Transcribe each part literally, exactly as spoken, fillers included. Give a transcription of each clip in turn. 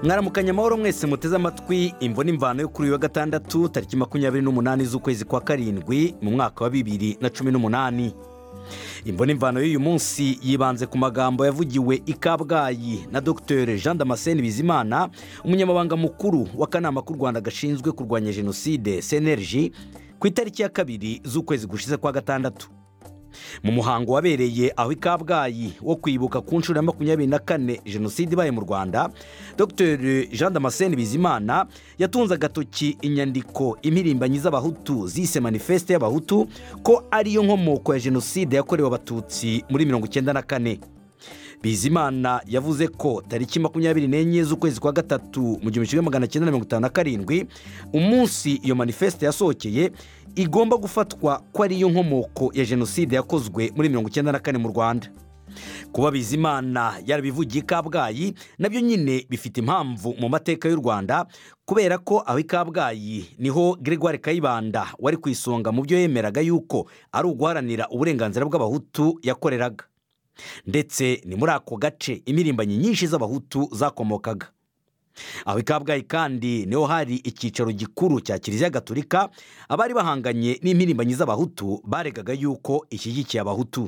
mwaramukanye amahoro mwese muteze amatwi imvo n'imvano yo kuri uyu wa gatandatu tariki makumyabiri n'umunani z'ukwezi kwa karindwi mu mwaka wa bibiri na cumi n'umunani. Imvo n'imvano y'uyu munsi yibanze ku magambo yavugiwe i Kabgayi na Dr Jean Damascene Bizimana, umunyamabanga mukuru w'akanama k'u Rwanda gashinzwe kurwanya jenoside C N R J, ku itariki ya kabiri z'ukwezi gushize kwa gatandatu. Mu muhango wabereye aho i Kabgayi wo kwibuka ku nshuro ya makumyabiri na kane jenoside ibaye mu Rwanda, Dr Jean Damascene Bizimana yatunze agatoki inyandiko impirimbanyi z'abahutu zise manifeste y'abahutu ko ariyo nkomoko ya jenoside yakorewe abatutsi muri mirongo icyenda na kane. Bizimana yavuze ko tariki makumyabiri n'enye z'ukwezi kwa gatatu mu gihumbi kimwe magana cyenda mirongo itanu na karindwi, umunsi iyo manifeste yasohokeye, igomba gufatwa ko ariyo nkomoko ya jenoside yakozwe muri mirongo icyenda na kane mu Rwanda. Kuba Bizimana yarabivugiye i Kabgayi nabyo nyine bifite impamvu mu mateka y'u Rwanda, kubera ko aho i Kabgayi niho Gregoire Kayibanda wari ku isonga mu byo yemeraga yuko ari uguharanira uburenganzira bw'abahutu yakoreraga, ndetse ni muri ako gace impirimbanyi nyinshi z'abahutu zakomokaga. Aho i Kabgayi kandi niho hari icyicaro gikuru cya Kiliziya Gatolika abari bahanganye n'impirimbanyi z'abahutu baregaga yuko ishyigikiye abahutu.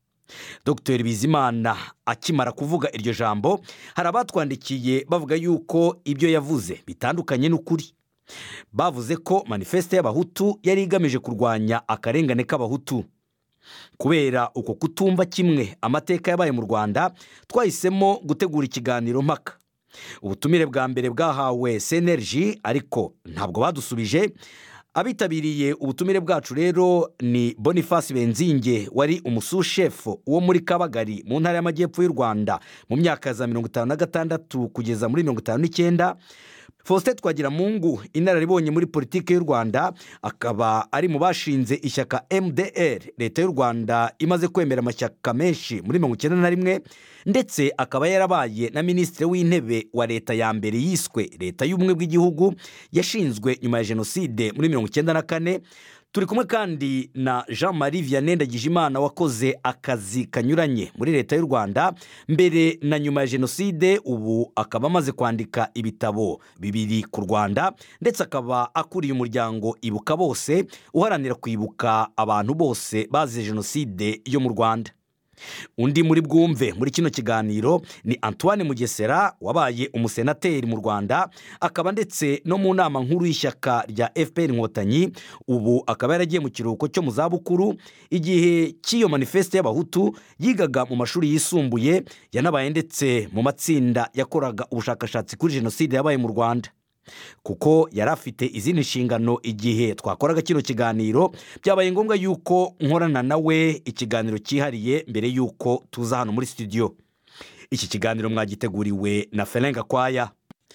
Dr Bizimana akimara kuvuga iryo jambo, hari abatwandikiye bavuga yuko ibyo yavuze bitandukanye n'ukuri. Bavuze ko manifeste y'abahutu yari igamije kurwanya akarengane k'abahutu. Kubera uko kutumva kimwe amateka yabaye mu Rwanda, twahisemo gutegura ikiganiro mpaka. Ubutumire bwa mbere bwahawe C N R J ariko ntabwo badusubije. Abitabiriye ubutumire bwacu rero ni Boniface Benzinge wari umusushefu wo muri Kabagari mu ntara y'Amajyepfo y'u Rwanda mu myaka za mirongo itanu na gatandatu kugeza muri mirongo itanu n'icyenda. Faustin Twagiramungu, inararibonye muri politiki y'u Rwanda, akaba ari mu bashinze ishyaka M D R leta y'u Rwanda imaze kwemera amashyaka menshi muri mirongo icyenda na rimwe, ndetse akaba yarabaye na minisitiri w'intebe wa leta ya mbere yiswe leta y'ubumwe bw'igihugu yashinzwe nyuma ya jenoside muri mirongo icyenda na kane. Turi kumwe kandi na Jean Marie Vianney Ndagijimana wakoze akazi kanyuranye muri leta y'u Rwanda mbere na nyuma ya jenoside, ubu akaba amaze kwandika ibitabo bibiri ku Rwanda, ndetse akaba akuriye umuryango Ibuka Bose uharanira kwibuka abantu bose bazize jenoside yo mu Rwanda. Undi muri bwumve muri kino kiganiro ni Antoine Mugesera wabaye umusenateri mu Rwanda, akaba ndetse no mu nama nkuru y'ishyaka rya F P R Inkotanyi, ubu akaba yaragiye mu kiruhuko cyo mu zabukuru. Igihe cy'iyo manifeste y'abahutu yigaga mu mashuri yisumbuye, yanabaye ndetse mu matsinda yakoraga ubushakashatsi kuri jenoside yabaye mu Rwanda. Kuko yari afite izindi nshingano igihe twakoraga kino kiganiro, byabaye ngombwa yuko nkorana nawe ikiganiro cyihariye mbere yuko tuza hano muri studio. Iki kiganiro mwagiteguriwe na Felenga Kwaya.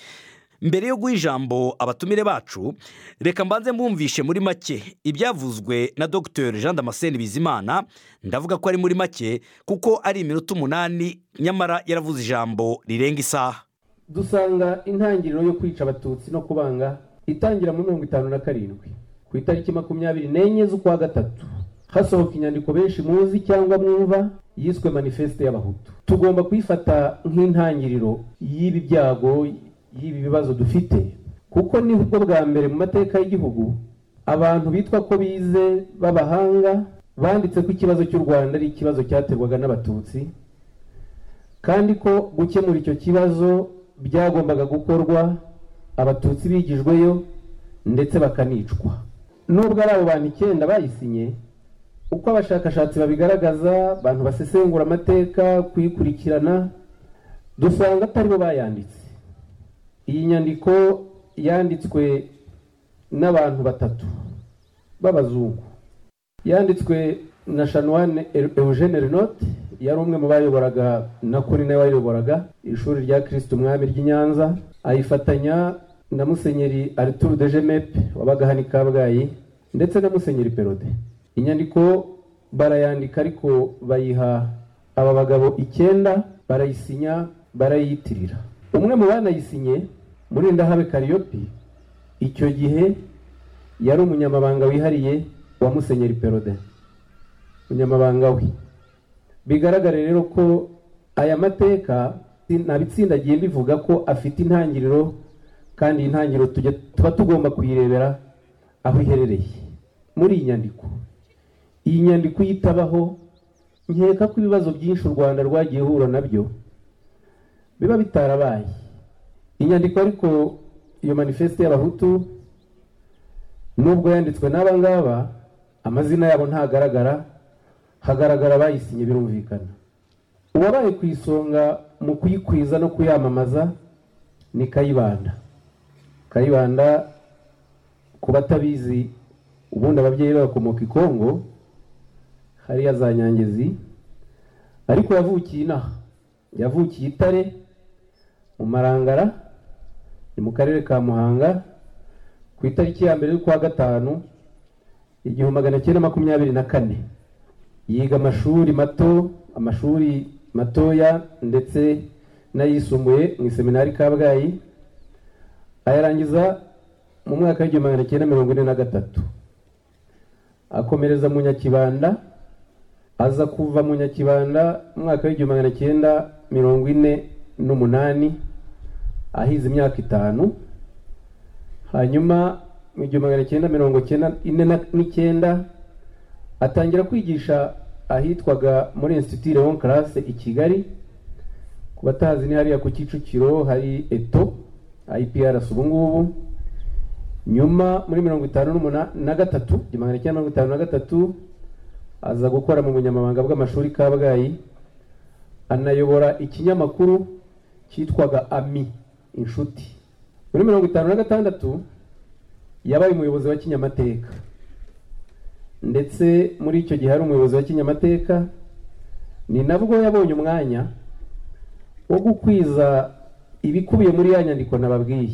Mbere yo guha ijambo abatumire bacu, reka mbanze mwumvishe muri make ibyavuzwe na Dr Jean Damascene Bizimana. Ndavuga ko ari muri make kuko ari iminota umunani, nyamara yaravuze ijambo rirenga isaha. Dusanga intangiriro yo kwica abatutsi no kubanga itangira muri mirongo itanu na karindwi ku itariki makumyabiri n'enye z'ukwa gatatu, hasohoka inyandiko benshi muzi cyangwa mwumva yiswe manifeste y'abahutu. Tugomba kuyifata nk'intangiriro y'ibi byago, y'ibi bibazo dufite, kuko ni ubwo bwa mbere mu mateka y'igihugu abantu bitwa ko bize b'abahanga banditse ko ikibazo cy'u Rwanda ari ikibazo cyaterwaga n'abatutsi, kandi ko gukemura icyo kibazo byagombaga gukorwa abatutsi bigijweyo ndetse bakanicwa. Nubwo ari abo bantu icyenda bayisinye, uko abashakashatsi babigaragaza, abantu basesengura amateka kuyikurikirana, dusanga atari bo bayanditse. Iyi nyandiko yanditswe n'abantu batatu b'abazungu. Yanditswe na Chanoine Eugène Renot, yari umwe mu bayoboraga na kuri nawe wayoboraga ishuri rya Kristo Umwami ry'i Nyanza, ayifatanya na Musenyeri Arthur de Gemep wabaga hano i Kabgayi, ndetse na Musenyeri Perode. Inyandiko barayandika ariko bayiha aba bagabo icyenda, barayisinya, barayiyitirira. Umwe mu banayisinye, Murindahabe Kariyopi, icyo gihe yari umunyamabanga wihariye wa Musenyeri Perode, umunyamabanga we. Bigaragara rero ko aya mateka nabitsindagiye bivuga ko afite intangiriro kandi intangiriro tujya tuba tugomba kuyirebera aho iherereye muri iyi nyandiko. Iyi nyandiko yitabaho nkeka ko ibibazo byinshi u Rwanda rwagiye hura nabyo biba bitarabaye. Inyandiko ariko iyo manifeste y'abahutu nubwo yanditswe n'aba ngaba amazina yabo ntagaragara, hagaragara bayisinye birumvikana. Uwabaye ku isonga mu kuyikwiza no kuyamamaza ni Kayibanda. Kayibanda ku batabizi ubundi ababyeyi bakomoka i Kongo hariya za Nyangezi, ariko yavukiye inaha, yavukiye Itare mu Marangara ni mu karere ka Muhanga ku itariki ya mbere y'ukwa gatanu igihumbi magana cyenda makumyabiri na kane. Yiga amashuri mato amashuri matoya ndetse n'ayisumbuye mu seminari Kabgayi, ayarangiza mu mwaka w'igihumbi magana cyenda mirongo ine na gatatu. Akomereza mu Nyakibanda, aza kuva mu Nyakibanda mu mwaka w'igihumbi magana cyenda mirongo ine n'umunani ahize imyaka itanu. Hanyuma mu igihumbi magana cyenda mirongo cyenda n'icyenda atangira kwigisha ahitwaga muri Institut Léon Classe i Kigali. Ku batazi ni hariya ku Kicukiro hari Eto I P R S ubu ngubu. Nyuma muri mirongo itanu na gatatu igihumbi magana cyenda mirongo itanu na gatatu aza gukora mu bunyamabanga bw'amashuri Kabgayi, anayobora ikinyamakuru cyitwaga Ami Inshuti. Muri mirongo itanu na gatandatu yabaye umuyobozi wa kinyamateka, ndetse muri icyo gihe hari umuyobozi wa kinyamateka ni nabwo yabonye umwanya wo gukwiza ibikubiye muri ya nyandiko nababwiye.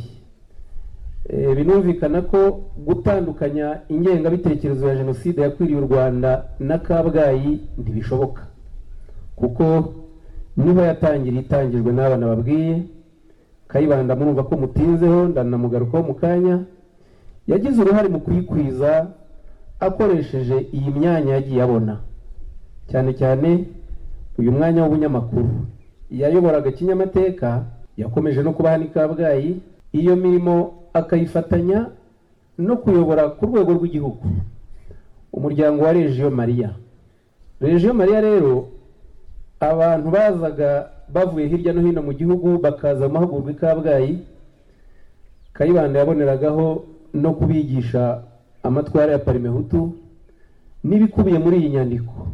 E, binumvikana ko gutandukanya ingengabitekerezo ya jenoside yakwiriye u Rwanda na Kabgayi ntibishoboka, kuko niho yatangiriye, itangijwe n'aba nababwiye. Kayibanda murumva ko mutinzeho, ndanamugarukaho mu kanya. Yagize uruhare mu kuyikwiza akoresheje iyi myanya yagiye abona, cyane cyane uyu mwanya w'ubunyamakuru. Yayoboraga kinyamateka, yakomeje no kuba hano i Kabgayi, iyo mirimo akayifatanya no kuyobora ku rwego rw'igihugu umuryango wa Regio Maria. Regio Maria rero abantu bazaga bavuye hirya no hino mu gihugu bakaza mu mahugurwa i Kabgayi, Kayibanda yaboneragaho no kubigisha amatwara ya Parimehutu n'ibikubiye muri iyi nyandiko.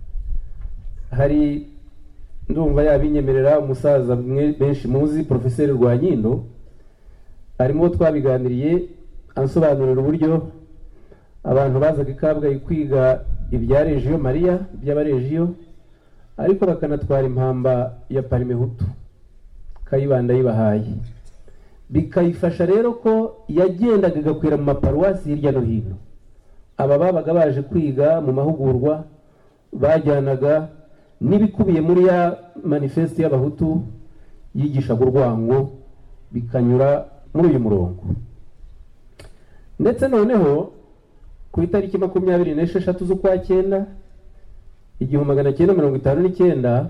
Hari ndumva yabinyemerera umusaza benshi muzi Professeur Rwanyindo, arimo twabiganiriye ansobanurira uburyo abantu bazaga i Kabgayi kwiga ibya Regio Maria, by'abaregio, ariko bakanatwara impamba ya Parimehutu Kayibanda yibahaye. Bikayifasha rero ko yagendaga gakwira mu maparuwasi hirya no hino. Aba babaga baje kwiga mu mahugurwa bajyanaga n'ibikubiye muri ya manifeste y'abahutu yigishaga urwango, bikanyura muri uyu murongo. Ndetse noneho ku itariki makumyabiri n'esheshatu z'ukwa cyenda igihumbi magana cyenda mirongo itanu n'icyenda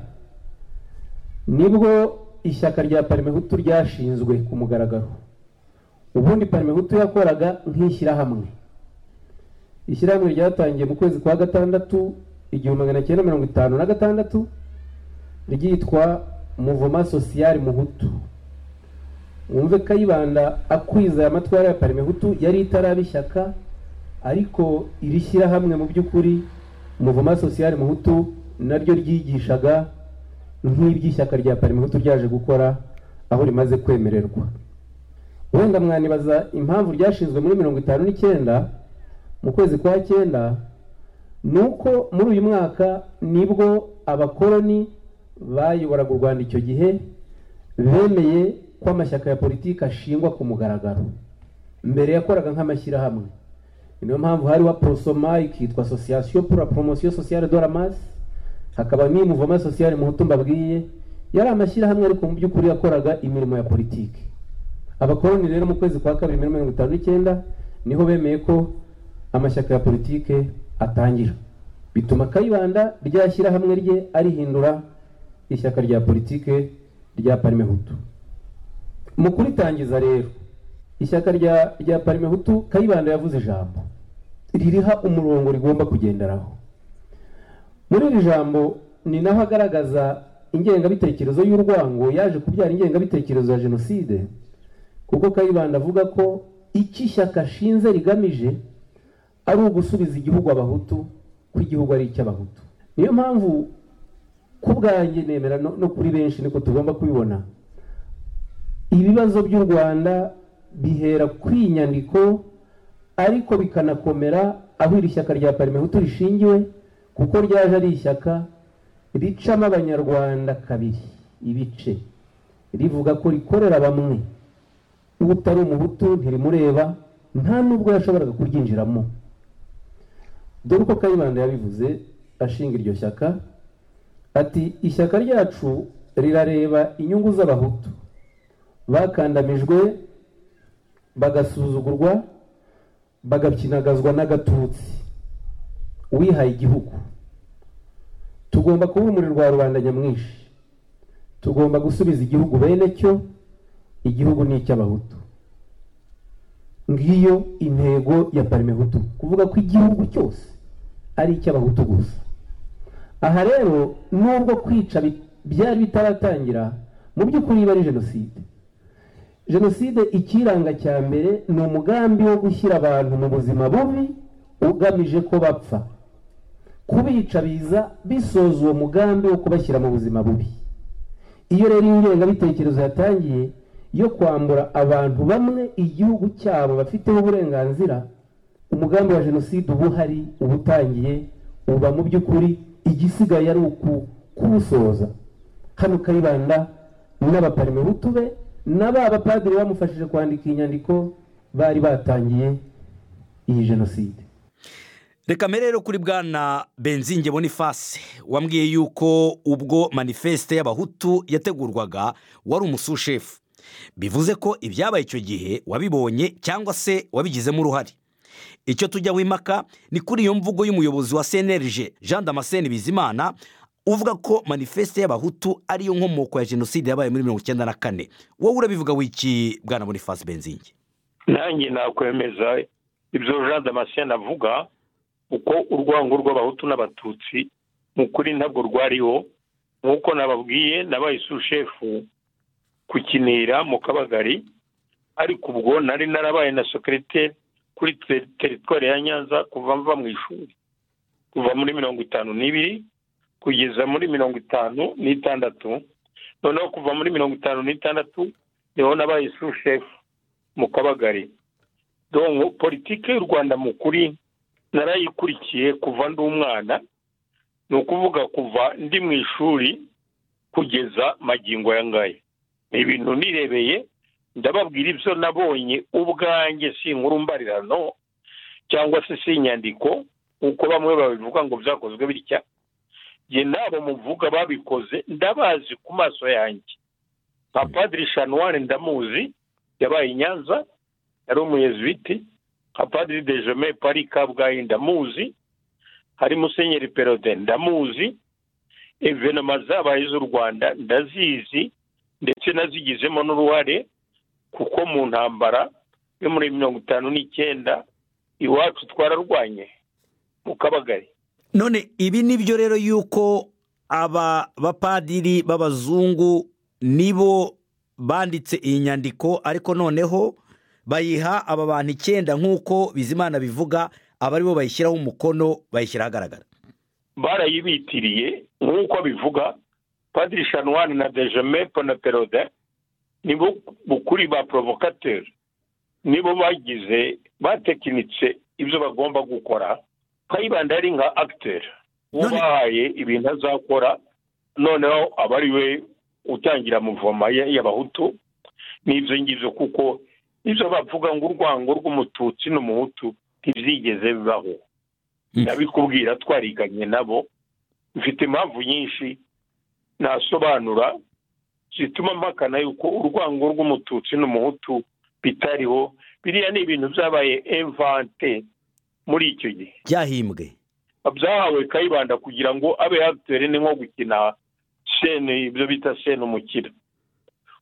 nibwo ishyaka rya Parimehutu ryashinzwe ku mugaragaro. Ubundi Parimehutu yakoraga nk'ishyirahamwe. Ishyirahamwe ryatangiye mu kwezi kwa gatandatu igihumbi magana cyenda mirongo itanu na gatandatu, ryitwa Mouvement Social Muhutu. Mwumve Kayibanda akwiza ya matwara ya Parimehutu yari itaraba ishyaka, ariko iri shyirahamwe mu by'ukuri Mouvement Social Muhutu naryo ryigishaga nk'iby'ishyaka rya Parimehutu ryaje gukora aho rimaze kwemererwa. Wenda mwanibaza impamvu ryashinzwe muri mirongo itanu n'icyenda mu kwezi kwa cyenda, nuko muri uyu mwaka nibwo abakoloni bayoboraga u Rwanda icyo gihe bemeye ko amashyaka ya politiki ashingwa ku mugaragaro. Mbere yakoraga nk'amashyirahamwe, niyo mpamvu hari wa Prosoma ikitwa Association pour la Promotion Sociale de la Masse, hakaba ni Mouvement Social Muhutu mbabwiye, yari amashyirahamwe ariko mu by'ukuri yakoraga imirimo ya politiki. Abakoloni rero mu kwezi kwa kabiri mirongo itanu n'icyenda niho bemeye ko amashyaka ya politiki atangira, bituma Kayibanda ryashyira hamwe rye arihindura ishyaka rya politiki rya Parmehutu. Mu kuritangiza rero ishyaka rya rya Parmehutu, Kayibanda yavuze ijambo ririha umurongo rigomba kugenderaho. Muri iri jambo ni naho agaragaza ingengabitekerezo y'urwango yaje kubyara ingengabitekerezo ya jenoside, kuko Kayibanda avuga ko iki ishyaka ashinze rigamije ari ugusubiza igihugu abahutu, ko igihugu ari icy'abahutu. Niyo mpamvu ku bwanjye nemera no, no kuri benshi niko tugomba kubibona, ibibazo by'u Rwanda bihera kwinyandiko ariko bikanakomera aho iri shyaka rya Parmehutu rishingiwe, kuko ryaje ari ishyaka ricamo abanyarwanda kabiri ibice, rivuga ko rikorera bamwe, utari umuhutu ntirimureba, nta nubwo yashoboraga kuryinjiramo. Dore uko Kayibanda yabivuze ashinga iryo shyaka, ati ishyaka ryacu rirareba inyungu z'abahutu bakandamijwe, bagasuzugurwa, bagakinagazwa n'agatutsi wihaye igihugu. Tugomba kuba urumuri rwa rubanda nyamwinshi, tugomba gusubiza igihugu bene cyo, igihugu ni icy'abahutu. Ngiyo intego ya Parmehutu, kuvuga ko igihugu cyose ari icy'abahutu gusa. Aha rero nubwo kwica byari bitaratangira, mu by'ukuri bari jenoside. Jenoside ikiranga cya mbere ni umugambi wo gushyira abantu mu buzima bubi ugamije ko bapfa. Kubica biza bisoza uwo mugambi wo kubashyira mu buzima bubi. Iyo rero ingengabitekerezo yatangiye yo kwambura abantu bamwe igihugu cyabo bafiteho uburenganzira, umugambi wa jenoside ubu hari ubutangiye, uba mu by'ukuri igisigaye ari uku kuwusoza. Hano Kayibanda n'abaparmehutu be n'aba abapadiri bamufashije kwandika inyandiko bari batangiye iyi jenoside. Reka merero kuri bwana Benzinge Boniface, wambwiye yuko ubwo manifeste y'abahutu yategurwaga wari umusushefu. Bivuze ko ibyabaye icyo gihe wabibonye cyangwa se wabigizemo uruhare. Icyo tujya wimaka ni kuri iyo mvugo y'umuyobozi wa C N L G Jean Damascene Bizimana uvuga ko manifeste y'abahutu ari yo nkomoko ya jenoside yabaye muri mirongo icyenda na kane. Wowe urabivuga wiki bwana Boniface Benzinge? Nanjye nakwemeza ibyo Jean Damascene avuga, uko urwango rw'abahutu n'abatutsi mu kuri ntabwo rwariho, nkuko nababwiye nabaye sushefu kukinira mu Kabagari, ariko ubwo nari narabaye na secrétaire kuri territoire ya Nyanza kuva mva mu ishuri, kuva muri mirongo itanu n'ibiri kugeza muri mirongo itanu n'itandatu. Noneho kuva muri mirongo itanu n'itandatu niho nabaye sushefu mu Kabagari. Donc politique y'u Rwanda mu kuri narayikurikiye kuva ndi umwana, ni ukuvuga kuva ndi mu ishuri kugeza magingo ya ngaye. Ibintu nirebeye ndababwira ibyo nabonye ubwanjye, si inkuru mbarirano cyangwa se si inyandiko uko bamwe babivuga ngo byakozwe bitya. Jye nabo muvuga babikoze ndabazi ku maso yanjye. nka Padiri Chanwari ndamuzi, yabaye Nyanza, yari umuyezuwiti. nka Padiri Dejome Paris Kabgayi ndamuzi, hari Musenyeri Perode ndamuzi. Evenema zabaye z'u Rwanda ndazizi, ndetse nazigizemo n'uruhare, kuko mu ntambara yo muri mirongo itanu n'icyenda iwacu twararwanye mu Kabagari. None ibi nibyo rero yuko aba bapadiri b'abazungu nibo banditse iyi nyandiko, ariko noneho bayiha aba bantu icyenda nk'uko Bizimana bivuga, abari bo bayishyiraho umukono, bayishyira ahagaragara. Barayibitiriye nk'uko bivuga. Padiri Chanwari na Dejome Perode nibo bukuri ba provocateur, nibo bagize batekinitse ibyo bagomba gukora. Kayibanda yari nka acteur ubahaye ibintu azakora, noneho abari we utangira muvoma y'abahutu n'ibyo ngibyo, kuko ibyo bavuga ngo urwango rw'umututsi n'umuhutu ntibyigeze bibaho. Nabikubwira twariganye nabo, mfite impamvu nyinshi nasobanura zituma mpakana yuko urwango rw'umututsi n'umuhutu bitariho. Biriya ni ibintu byabaye invente muri icyo gihe, byahimbwe, byahawe Kayibanda kugira ngo abe acteur, ni nko gukina scene, ibyo bita scene umukira.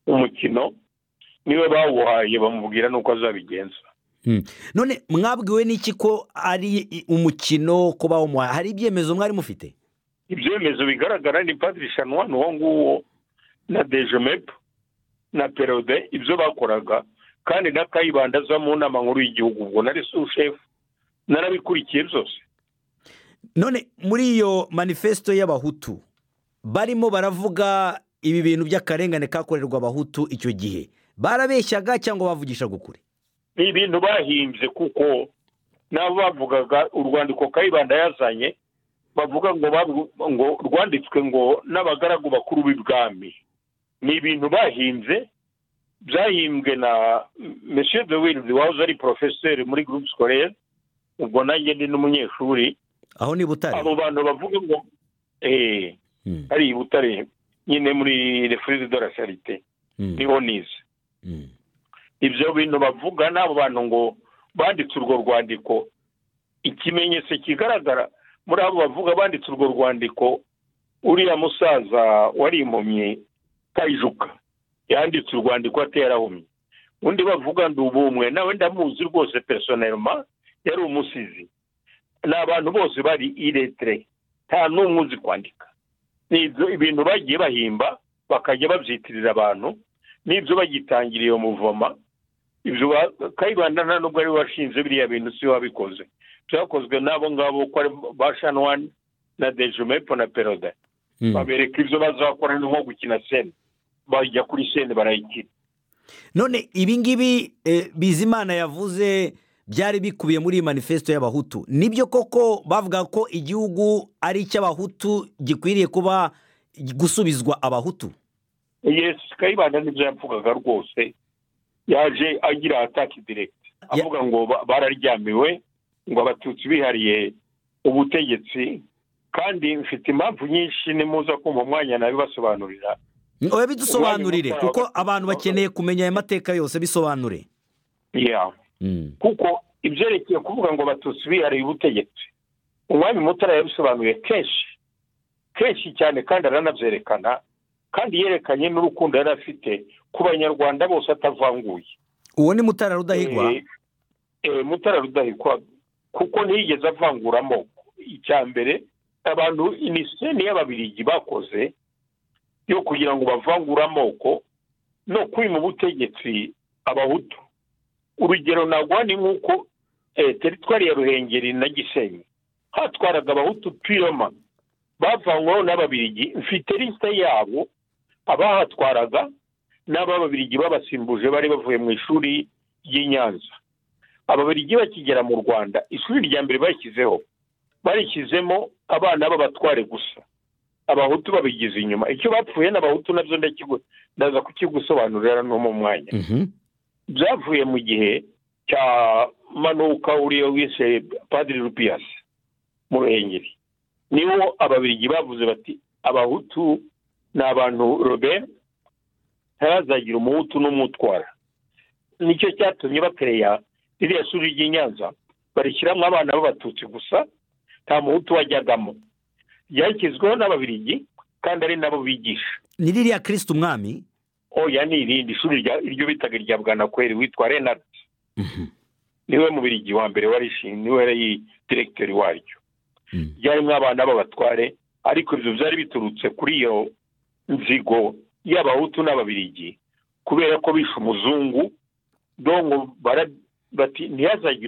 umukino niwe bawuhaye bamubwira nuko azabigenza. None mwabwiwe n'iki ko ari umukino ko bawumuhaye? Hari ibyemezo mwari mufite? Ibyemezo bigaragara ni Padiri Shanwa n'uwo nguwo na Dejomep na Perode ibyo bakoraga, kandi na Kayibanda aza mu nama nkuru y'igihugu, ubwo nari sushefu narabikurikiye byose. None muri iyo manifesto y'abahutu barimo baravuga ibi bintu by'akarengane kakorerwa abahutu icyo gihe, barabeshyaga cyangwa bavugisha gukuri? Ni ibintu bahimbye, kuko nabo bavugaga urwandiko Kayibanda yazanye bavuga ngo ngo rwanditswe ngo n'abagaragu bakuru b'ibwami. Ni ibintu bahimbye, byahimbwe na Monsieur de Wilde wahoze ari professeur muri groupe scolaire, ubwo nanjye ndi n'umunyeshuri aho ni Butare. Abo bantu bavuga ngo eh hmm. ari Butare nyine muri les frères de la charité hmm. niho nize hmm. Ibyo bintu bavuga n'abo bantu ngo banditse urwo rwandiko, ikimenyetso kigaragara muri abo bavuga banditse urwo rwandiko, uriya musaza wari impumyi Kayijuka yanditse urwandiko aterahumye. Undi bavuga ndubumwe nawe ndamuzi rwose personnellement, yari umusizi. N'abantu bose bari illettré, nta n'umwe uzi kwandika. N'ibyo ibintu bagiye bahimba bakajya babyitirira abantu, n'ibyo bagitangira iyo muvoma. Ibyo Kayibanda nta nubwo ari washinze biriya bintu, si wabikoze. Byakozwe n'abo ngabo ko Bashanwa na Dejomep na Perode. Mm. Babereka ibyo bazakora nko gukina scene, bajya kuri scene barayikina. None ibi ngibi eh, Bizimana yavuze byari bikubiye muri manifesto y'abahutu, nibyo koko bavuga ko igihugu ari icy'abahutu gikwiriye kuba gusubizwa abahutu? Yes, Kayibanda nibyo yavugaga rwose, yaje agira attack direct avuga ngo bararyamiwe, ngo abatutsi bihariye ubutegetsi, kandi mfite impamvu nyinshi nimuza kumva umwanya nabibasobanurira. Oya bidusobanurire, kuko abantu bakeneye kumenya aya mateka yose, bisobanure. Yeah. Mm. Kuko ibyerekeye kuvuga ngo abatutsi bihariye ubutegetsi, umwami Mutara yabisobanuye kenshi kenshi cyane, kandi aranabyerekana, kandi yerekanye n'urukundo yari afite ku banyarwanda bose atavanguye. Uwo ni Mutara Rudahigwa? Eh, eh Mutara Rudahigwa, kuko ntiyigeze avangura amoko. Icya mbere abantu iniseni y'ababirigi bakoze yo kugira ngo bavangure amoko no kwima ubutegetsi abahutu. Urugero nagwa ni nk'uko eh, teritwari ya Ruhengeri na Gisenyi hatwaraga abahutu piroma, bavangwaho n'ababirigi. Mfite liste yabo abahatwaraga n'ababirigi babasimbuje bari bavuye mu ishuri y'Inyanza. Ababirigi bakigera mu Rwanda, ishuri rya mbere bashyizeho barishyizemo abana b'abatware gusa, abahutu babigize inyuma. Icyo bapfuye n'abahutu nabyo ndakigo ndaza kukigusobanurira no mu mwanya. Mhm. Byavuye mu gihe cya Manuka uriyo wise Padiri Rupias mu Ruhengeri. Niwo ababirigi bavuze bati abahutu n'abantu Robert harazagira umuhutu n'umutwara. Nicyo cyatumye bakereya iriya shuri ry'Inyanza, barishyiramo abana b'abatutsi gusa, nta muhutu wajyagamo. Yakizweho n'ababirigi kandi ari nabo bigisha. Ni ririya Kristo umwami? Oya, ni irindi shuri iryo bitaga rya Bwanakweli witwa Renard. Mhm. Niwe mubirigi wa mbere warishinze, niwe yari directeur waryo. Mhm. Yarimo abana b'abatware, ariko ibyo byari biturutse kuri iyo nzigo y'abahutu n'ababirigi, kubera ko bishe umuzungu. Dongo bati ntiyazagira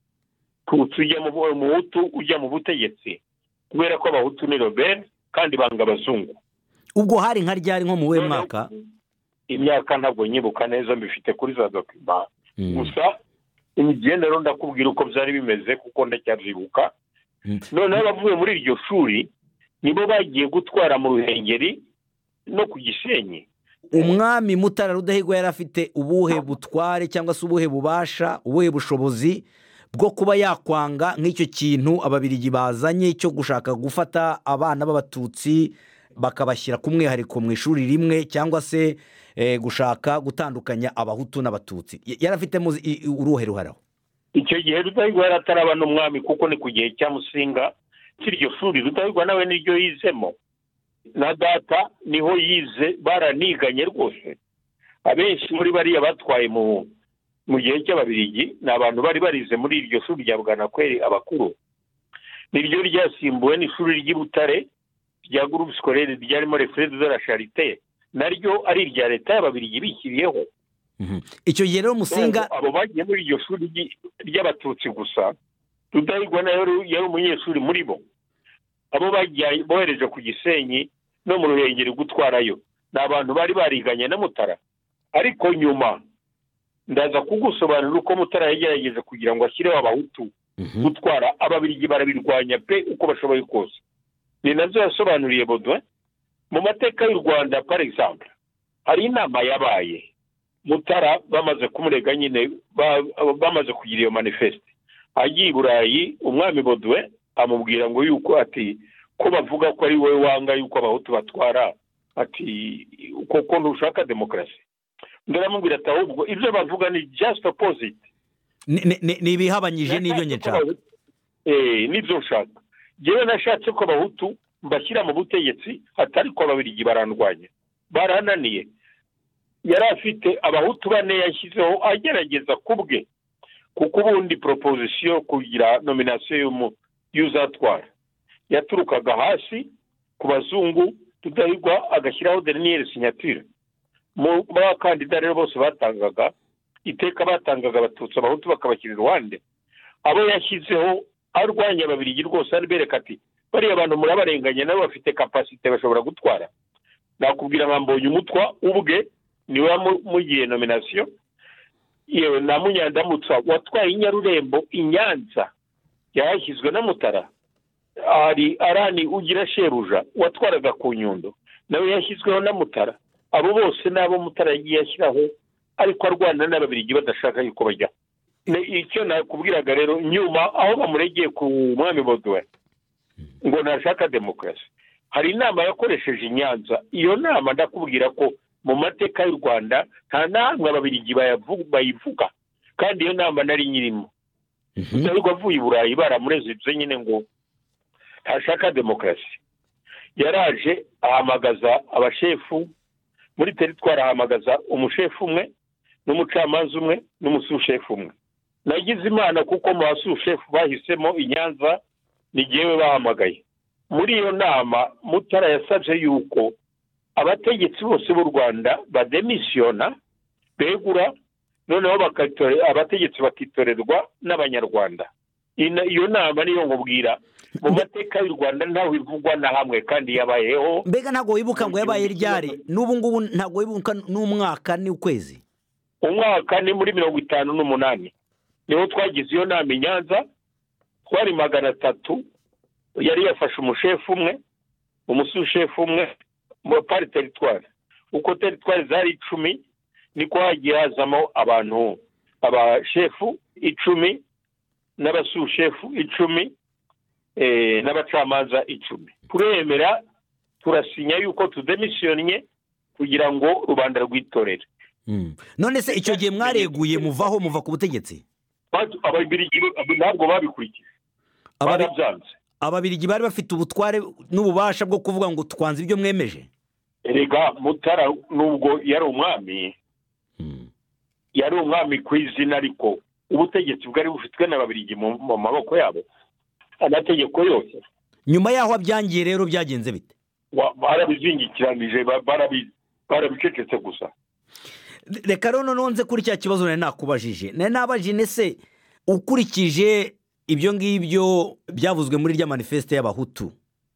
umututsi ujya mu muhutu ujya mu butegetsi, kubera ko abahutu ni Robert kandi banga abazungu. Ubwo hari nka ryari nko mu we mwaka? Imyaka ntabwo nyibuka neza, mbifite kuri za document. Mm. Gusa imigendero ndakubwira uko byari bimeze kuko ndacyabyibuka. Mm. None abavuye muri iryo shuri nibo bagiye gutwara mu Ruhengeri no ku Gisenyi. Umwami Mutara Rudahigwa yari afite ubuhe butware cyangwa se ubuhe bubasha, ubuhe bushobozi bwo kuba yakwanga nk'icyo kintu ababirigi bazanye cyo gushaka gufata abana b'abatutsi bakabashyira ku mwihariko mu ishuri rimwe, cyangwa se eh, gushaka gutandukanya abahutu n'abatutsi? Yari afite uruhe ruharaho? Icyo gihe Rudahigwa yari ataraba n'umwami, kuko ni ku gihe cya Musinga cy'iryo shuri. Rudahigwa nawe niryo yizemo, na data niho yize, baraniganye rwose. abenshi muri bariya batwaye mu mu gihe cy'ababirigi ni abantu bari barize muri iryo shuri rya Bwanakweli abakuru, niryo ryasimbuwe n'ishuri ry'i Butare rya groupe scolaire ryarimo les frères de la charité, naryo ari irya leta y'ababirigi bishyiriyeho. Icyo gihe rero Musinga abo bagiye muri iryo shuri ry'abatutsi gusa, Rudahigwa nayo yari umunyeshuri muri bo. Abo bagiye bohereje ku Gisenyi no mu Ruhengeri gutwarayo ni abantu bari bariganye na Mutara, ariko nyuma ndaza kugusobanurira uko Mutara yagerageje kugira ngo ashyireho abahutu gutwara, ababirigi barabirwanya pe uko bashoboye kose. Ni nabyo yasobanuriye Baudouin mu mateka y'u Rwanda. Par exemple, hari inama yabaye Mutara bamaze kumurega nyine bamaze kugira iyo manifeste, agiye i Burayi umwami Baudouin amubwira ngo yuko ati ko bavuga ko ari wowe wanga yuko abahutu batwara, ati koko ntushaka demokarasi. Ndaramubwira ati ahubwo ibyo bavuga ni just opposite, ni ibihabanyije n'ibyo nshaka. Eh, nibyo nshaka. Jewe nashatse ko abahutu mbashyira mu butegetsi, atari ko ababirigi barandwanya, barananiye. Yari afite abahutu bane yashyizeho agerageza kubwe, kuko ubundi proposition kugira nomination y'uzatwara yaturukaga hasi ku bazungu, Rudahigwa agashyiraho dernière signature. Mu bakandida rero bose batangaga iteka batangaga abatutsi abahutu bakabashyira iruhande. Abo yashyizeho arwanya ababirigi rwose aribereka ati bariya abantu murabarenganya nabo bafite capacité bashobora gutwara. Nakubwira nka Mbonye umutwa ubwe niwe mugiye nomination, yewe na Munyandamutsa watwaye Inyarurembo Inyanza yashyizwe na Mutara. Ari Arani Ugira Sheruja watwaraga ku Nyundo nawe yashyizweho na Mutara. Abo bose nabo Mutara yagiye ashyiraho, ariko arwana n'ababirigi badashaka yuko bajya. Icyo nakubwiraga rero nyuma aho bamuregeye ku mwami Baudouin ngo ntashaka demokarasi, hari inama yakoresheje i Nyanza. Iyo nama ndakubwira ko mu mateka y'u Rwanda nta namwe ababirigi bayivuga, kandi iyo nama nari nyirimo. Rudahigwa avuye i Burayi baramureze ibyo nyine ngo ntashaka demokarasi. Yaraje ahamagaza abashefu muri teritwari, ahamagaza umushefu umwe n'umucamanza umwe n'umusushefu umwe. Nagize imana kuko mu basushefu bahisemo i Nyanza ni jyewe bahamagaye. Muri iyo nama Mutara yasabye yuko abategetsi bose b'u Rwanda bademisiona, begura, noneho bakatore abategetsi bakitorerwa n'abanyarwanda. Iyo nama niyo ngubwira mu mateka y'u Rwanda ntaho ivugwa na hamwe, kandi yabayeho. Mbega ntago wibuka ngo yabaye ryari? N'ubu ngubu ntago wibuka n'umwaka ni ukwezi? Umwaka ni muri mirongo itanu n'umunani niho twagize iyo nama i Nyanza. Twari magana atatu, yari yafashe umushefu umwe umusushefu umwe mu pari teritwari. Uko teritwari zari icumi niko hagiye hazamo abantu, abashefu icumi n'abasushefu icumi eh, n'abacamanza icumi. Turemera turasinya yuko tudemisiyonnye kugira ngo rubanda rwitorere. Mm. None se icyo gihe mwareguye muvaho muva ku butegetsi? Ababirigi ntabwo babikurikije, barabyanze. Ababirigi bari bafite ubutware n'ububasha bwo kuvuga ngo twanze ibyo mwemeje? Erega Mutara nubwo yari umwami, mm. yari umwami ku izina, ariko ubutegetsi bwari bufitwe n'ababirigi mu maboko yabo, amategeko yose. Nyuma yaho abyangiye rero byagenze bite? Barabizingikiranije, barabicecetse gusa. Reka rero nonze kuri cya kibazo nari nakubajije, nari nabajije se ukurikije ibyo ngibyo byavuzwe muri rya manifeste y'abahutu,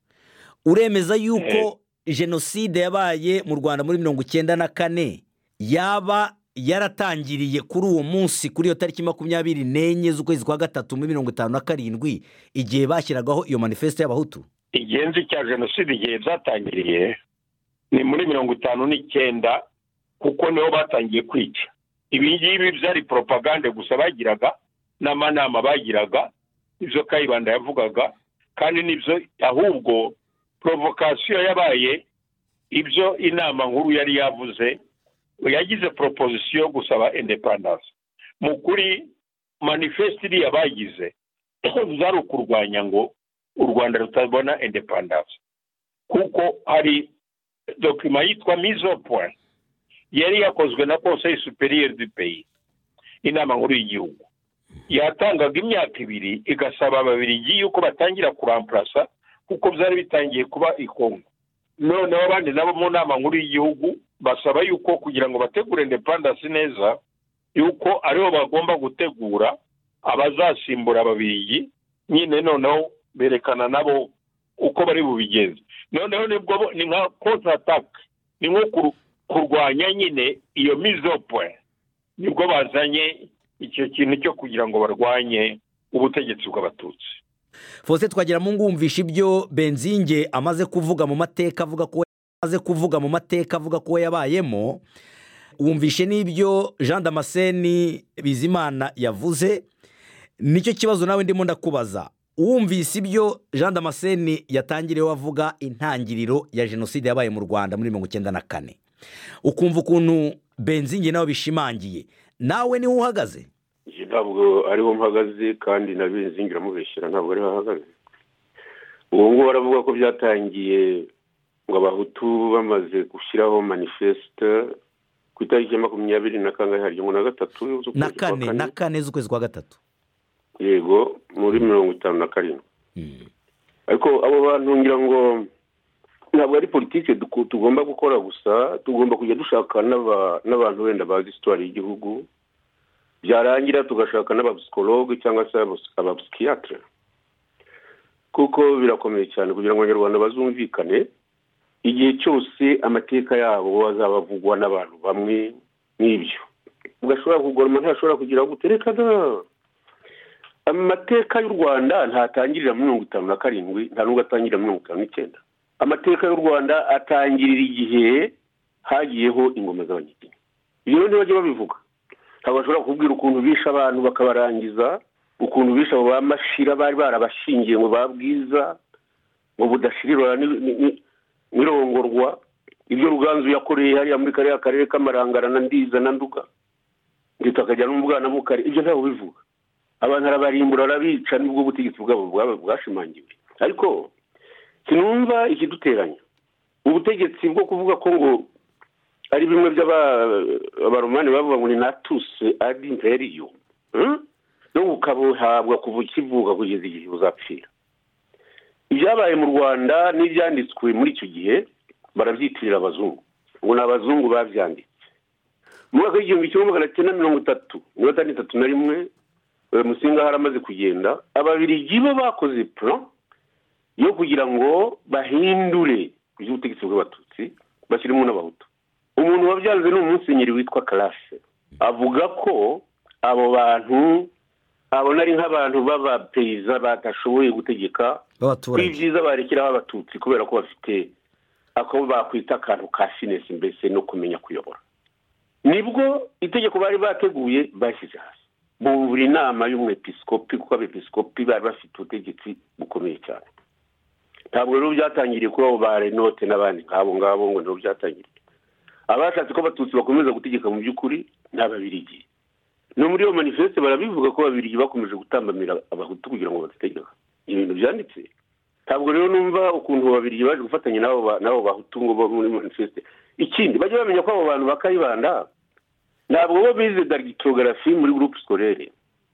uremeza yuko jenoside yabaye mu Rwanda muri mirongo icyenda na kane yaba yaratangiriye kuri uwo munsi, kuri iyo tariki makumyabiri n'enye z'ukwezi kwa gatatu muri mirongo itanu na karindwi, igihe bashyiragaho iyo manifeste y'abahutu? Igenzi cya jenoside igihe byatangiriye ni muri mirongo itanu n'icyenda, kuko niho batangiye kwica. Ibi ngibi byari propagande gusa bagiraga, n'amanama bagiraga, ibyo Kayibanda yavugaga, kandi nibyo ahubwo provocation yabaye ibyo inama nkuru yari yavuze. Yagize proposition gusaba independence. Mu kuri manifeste iri yabagize zari ukurwanya ngo u Rwanda rutabona independence, kuko hari document yitwa mise au point yari yakozwe na conseil supérieur du pays, inama nkuru y'igihugu yatangaga imyaka ibiri igasaba ababirigi yuko batangira kuramplasa kuko byari bitangiye kuba ikongo. Noneho abandi nabo mu nama nkuru y'igihugu basaba yuko kugira ngo bategure independence neza yuko ariho bagomba gutegura abazasimbura ababirigi, nyine noneho berekana nabo uko bari bubigenze. Noneho nibwo ni nka contre attaque, ni nko kurwanya nyine iyo mise au point, nibwo bazanye icyo kintu cyo kugira ngo barwanye ubutegetsi bw'abatutsi. Faustin Twagiramungu, wumvisha ibyo Benzinge amaze kuvuga mu mateka avuga ko amaze kuvuga mu mateka avuga ko yabayemo, wumvishe n'ibyo Jean Damascene Bizimana yavuze. Nicyo kibazo nawe ndimo ndakubaza, wumvise ibyo Jean Damascene yatangiriyeho avuga intangiriro ya jenoside yabaye mu Rwanda muri mirongo icyenda na kane, ukumva ukuntu Benzinge nawe bishimangiye, nawe niho uhagaze? Ntabwo ariho mpagaze, kandi na Benzinge ramubeshyira ntabwo ariho ahagaze. Ubu ngubu baravuga ko byatangiye ngo abahutu bamaze gushyiraho manifeste ku itariki ya makumyabiri na kangahe haryo na gatatu na kane na kane z'ukwezi kwa gatatu, yego muri mirongo itanu na karindwi. Ariko abo bantu ngira ngo ntabwo ari politike tugomba gukora gusa, tugomba kujya dushaka n'abantu wenda bazi histoire y'igihugu, byarangira tugashaka n'abapsikologe cyangwa se abapsikiatre, kuko birakomeye cyane kugira ngo abanyarwanda bazumvikane. Igihe cyose amateka yabo bazabavugwa n'abantu bamwe n'ibyo, ugashobora kugoroma ntashobora kugira ngo utereka da amateka y'u Rwanda ntatangirira muri mirongo itanu na karindwi, nta nubwo atangirira muri mirongo itanu n'icyenda. Amateka y'u Rwanda atangirira igihe hagiyeho ingoma z'abanyiginya. Ibyo rero ntibajya babivuga, ntabwo bashobora kubwira ukuntu bisha abantu bakabarangiza, ukuntu bisha abo bamashira bari barabashingiye ngo babwiza ngo budashirirwa n'irongorwa, ibyo Ruganzu yakoreye hariya muri kariya karere k'Amarangara na Ndiza na Nduga ndetse akajya no mu Bwanamukari, ibyo ntabwo bivuga. Abantu arabarimbura arabica, nibwo butegetsi bwabo bwashimangiwe. Ariko sinumva ikiduteranya ubutegetsi bwo kuvuga ko ngo ari bimwe by'abaromani bavuga ngo ni natus ad imperium, no ukabuhabwa kuva ukivuka kugeza igihe uzapfira. Ibyabaye mu Rwanda n'ibyanditswe muri icyo gihe barabyitirira abazungu, ngo ni abazungu babyanditse. Mu mwaka w'igihumbi kimwe magana cyenda mirongo itatu mirongo itandatu na rimwe Musinga haramaze kugenda, ababirigi bo bakoze plan yo kugira ngo bahindure iby'ubutegetsi bw'abatutsi bashyiremo n'abahutu. Umuntu wabyanze ni umusenyeri witwa Classe, avuga ko abo bantu abona ari nk'abantu b'abapeiza batashoboye gutegeka, kw'ibyiza barekeraho abatutsi kubera ko bafite ako bakwita akantu ka finesse, mbese no kumenya kuyobora. Nibwo itegeko bari bateguye bashyize hasi, buri nama y'umwepiskopi, kuko abepiskopi bari bafite ubutegetsi bukomeye cyane. Ntabwo rero byatangiriye kuri abo ba Renote n'abandi nk'abo ngabo ngo nabo byatangiriye. Abashatse ko abatutsi bakomeza gutegeka mu by'ukuri n'ababirigi. No muri iyo manifeste barabivuga ko ababirigi bakomeje gutambamira abahutu kugira ngo bategeke. Ibintu byanditse. Ntabwo rero numva ukuntu ababirigi baje gufatanya nabo nabo bahutu ngo muri manifeste. Ikindi bajye bamenya ko abo bantu bakayibanda ntabwo bo bize dargitographie muri groupe scolaire,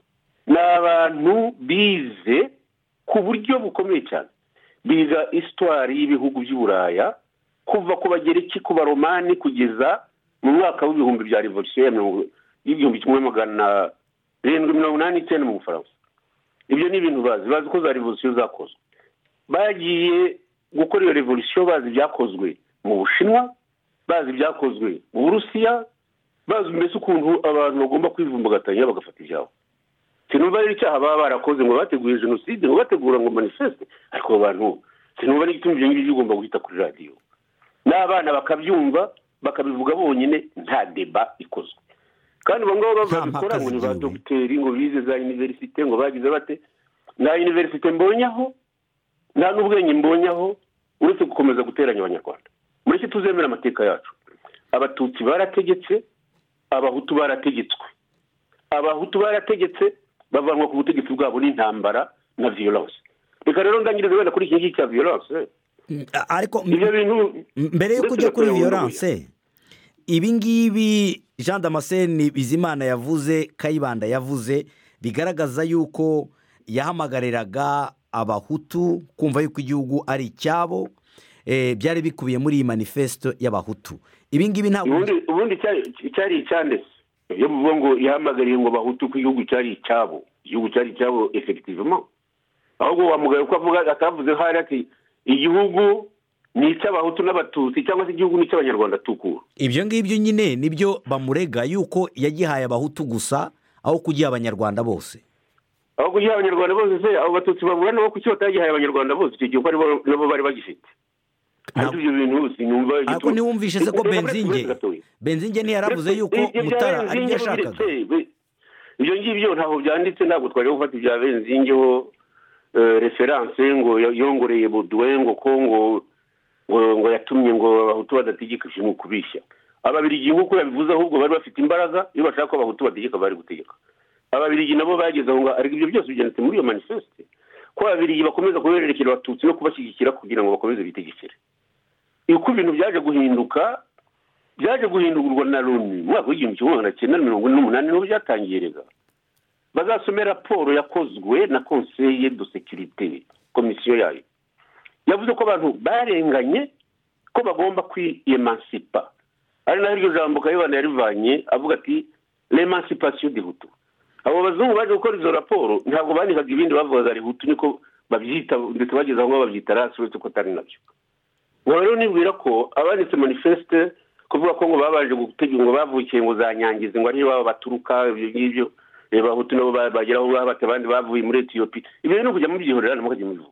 n'abantu bize ku buryo bukomeye cyane, biga histoire y'ibihugu by'Uburaya kuva ku Bagereki ku Baromani kugeza mu mwaka w'ibihumbi bya revolution y'igihumbi kimwe magana arindwi mirongo inani n'icyenda mu Bufaransa. Ibyo ni ibintu bazi, bazi ko za revolution zakozwe. Bagiye gukora iyo revolution bazi byakozwe mu Bushinwa, bazi byakozwe mu Burusiya, bazi mbese ukuntu abantu bagomba kwivumbagatanya bagafata ibyabo. Sinumva rero icyaha baba barakoze ngo bateguye jenoside, ngo bategura ngo manifeste, ariko abantu sinumva n'igituma ibyo ngibyo ugomba guhita kuri radio n'abana bakabyumva bakabivuga bonyine, nta deba ikozwe. Kandi abo ngabo babikora ngo ni ba dogiteri, ngo bize za universite, ngo bagize bate, nta universite mbonyaho, nta n'ubwenge mbonyaho, uretse gukomeza guteranya abanyarwanda. Muri iki tuzemera amateka yacu, abatutsi barategetse, abahutu barategetswe, abahutu barategetse bavanwa ku butegetsi bwabo n'intambara na violence. Reka rero ndangirize wenda kuri iki ngiki cya violence. Ariko mbere yo kujya kuri violence, ibi ngibi Jean Damascene Bizimana yavuze, Kayibanda yavuze, bigaragaza yuko yahamagariraga abahutu kumva yuko igihugu ari icyabo, byari bikubiye muri iyi manifesto y'abahutu. Ibi ngibi ntabwo ubundi cyari icyandese, iyo muvuga ngo yahamagariye ngo abahutu ko igihugu cyari icyabo, igihugu cyari icyabo effectivement, ahubwo wamugaye ko avuga atavuze hari ati igihugu ni icy'abahutu n'abatutsi cyangwa se igihugu ni icy'abanyarwanda tukura. Ibyo ngibyo nyine nibyo bamurega yuko yagihaye abahutu gusa aho kugiha abanyarwanda bose. Aho kugiha abanyarwanda bose se abo batutsi babura nabo kuki batagihaye abanyarwanda bose, icyo gihe ko nabo bari bagifite. Ariko ibyo bintu sinumva igituma. Ariko niwumvishe se ko Benzinge Benzinge ni yaravuze yuko Mutara ari yashakaga. Ibyo ngibyo ntaho byanditse, ntabwo twari gufata ibya Benzinge ho reference ngo yongoreye Baudouin ngo Kongo ngo yatumye ngo abahutu badategeka mu kubishya. Ababirigi nk'uko yabivuze ahubwo bari bafite imbaraga, iyo bashaka ko abahutu bategeka bari gutegeka. Ababirigi nabo bageze aho ngo ariko ibyo byose byanditse muri iyo manifeste ko ababirigi bakomeza kubererekera abatutsi no kubashyigikira kugira ngo bakomeze bitegekere. Uko ibintu byaje guhinduka byaje guhindurwa na Loni mu mwaka w'igihumbi kimwe magana cyenda mirongo ine n'umunani niho byatangiye rega. Bazasome raporo yakozwe na Conseil de Sécurité, komisiyo yayo yavuze ko abantu barenganye ko bagomba kwiyemancipa. Ari naho iryo jambo Kayibanda yarivanye avuga ati l'emancipation des Hutu. Abo bazungu baje gukora izo raporo ntabwo bandikaga ibindi bavuga ari Hutu niko babyita, ndetse bageze aho babyita rasi uretse ko atari nabyo. Ngo rero nibwira ko abanditse manifeste kuvuga ko ngo babanje gutegeka ngo bavukiye ngo za Nyangizi ngo ari baba baturuka ibyo ngibyo, reba Hutu nabo bageraho ngaho batabandi bavuye muri Ethiopia. Ibyo no kujya mu byihorera no kujya mu bivuga.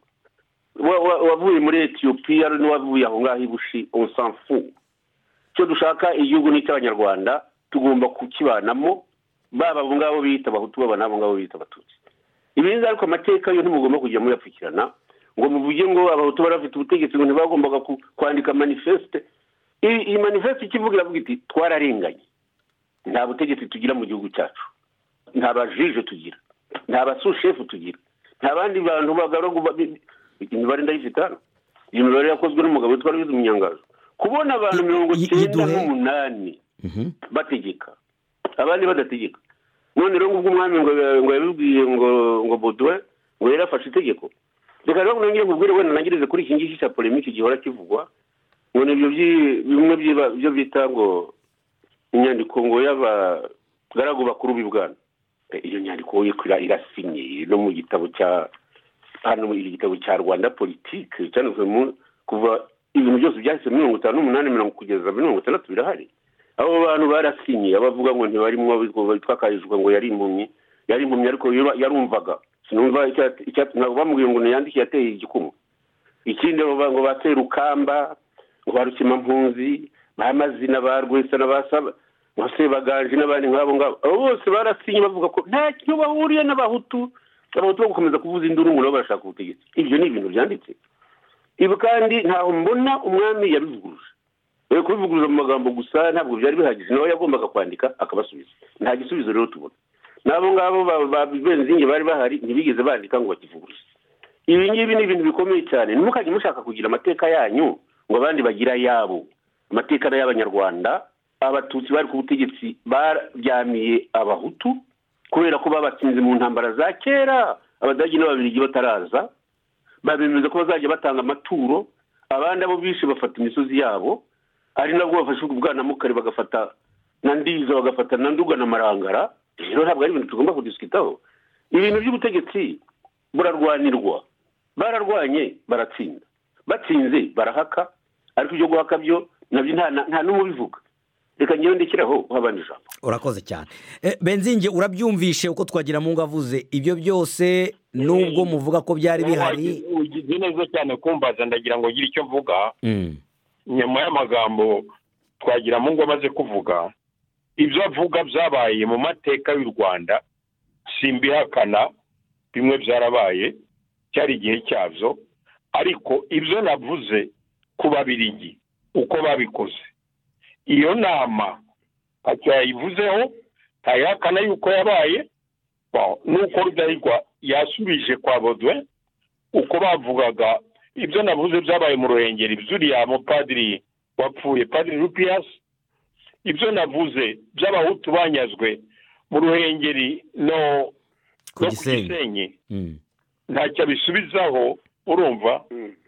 Wavuye muri Ethiopia no wavuye aho ngaho ibushi on s'en fout. Cyo dushaka igihugu ni cy'abanyarwanda, tugomba kukibanamo, baba abo ngabo bita abahutu baba nabo ngabo bita abatutsi. Ibinzi ariko amateka yo ntimugomba kujya mu yapfukirana ngo muvuge ngo abahutu barafite ubutegetsi ngo ntibagombaga kwandika manifeste. Iyi manifeste ikivuga iravuga iti twararenganye, nta butegetsi tugira mu gihugu cyacu, nta bajije tugira, nta basushefu tugira, nta bandi bantu bagaruka imibare ndayifite hano. Iyo mibare yakozwe n'umugabo witwa Louise Munyangazo. Kubona abantu mirongo icyenda n'umunani bategeka abandi badategeka, none rero ubwo umwami ngo ngo yabibwiye ngo ngo Baudouin ngo yarafashe itegeko. Reka rero nongeye kubwira wenda nangirize kuri iki ngiki cya polemique gihora kivugwa ngo nibyo bimwe byo bita ngo inyandiko ngo y'abagaragu bakuru b'ibwana. Iyo nyandiko yikira irasinye no mu gitabo cya hano mu gitabo cya Rwanda Politique cyanditswe mu kuva ibintu byose byahise mirongo itanu n'umunani mirongo kugeza mirongo itandatu birahari. Abo bantu barasinye abavuga ngo ntibarimo bitwakarijwe ngo yari impumyi yari impumyi ariko yarumvaga. Sinumva icyo bamubwiye ngo yandike yateye igikumu. Ikindi ngo bateye Rukamba ngo barukima mpunzi bamazina barwesa n'abasaba bose baganje n'abandi nk'abo ngabo. Abo bose barasinye bavuga ko nta cyo bahuriye n'abahutu, abahutu bakomeza kuvuza induru ngo bashaka ubutegetsi. Ibyo ni ibintu byanditse. Ibi kandi ntaho mbona umwami yabivuguruje. We kubivuguruza mu magambo gusa ntabwo byari bihagije, nawe yagombaga kwandika akabasubiza. Nta gisubizo rero tubona. Nabo ngabo ba Benzinge bari bahari ntibigeze bandika ngo bakivuguruze. Ibi ngibi ni ibintu bikomeye cyane. Ntimukajye mushaka kugira amateka yanyu ngo abandi bagira yabo. Amateka y'abanyarwanda, abatutsi bari ku butegetsi baryamiye abahutu kubera ko babatsinze mu ntambara za kera, abadagi n'ababirigi bataraza, babemeza ko bazajya batanga amaturo, abandi abo bishe bafata imisozi yabo, ari nabwo bafashe ubwana mukari bagafata na Ndiza bagafata na Nduga na Marangara. Rero ntabwo ari ibintu tugomba kudiskitaho. Ibintu by'ubutegetsi burarwanirwa, bararwanye baratsinda, batsinze barahaka, ariko ibyo guhaka byo nabyo nta nta n'umubivuga. Reka ngiye ndekeraho habanje ijambo. Urakoze cyane. E, Benzinge urabyumvishe uko twagira mu ngavuze ibyo byose nubwo muvuga ko byari bihari. Ugize neza cyane kumbaza ndagira ngo gire icyo mvuga. Mm. Nyuma y'amagambo twagira mu ngo amaze kuvuga, ibyo avuga byabaye mu mateka y'u Rwanda, simbihakana, bimwe byarabaye, cyari igihe cyabyo, ariko ibyo navuze ku Babirigi uko babikoze, iyo nama acyayivuzeho tayakana yuko yabaye, nuko Rudahigwa yasubije kwa Baudouin uko bavugaga. Ibyo navuze byabaye mu Ruhengeri, byuriya mu padiri wapfuye, Padiri Rupias ibyo navuze by'abahutu banyazwe mu Ruhengeri no ku Gisenyi Gisenyi ntacyo bisubizaho urumva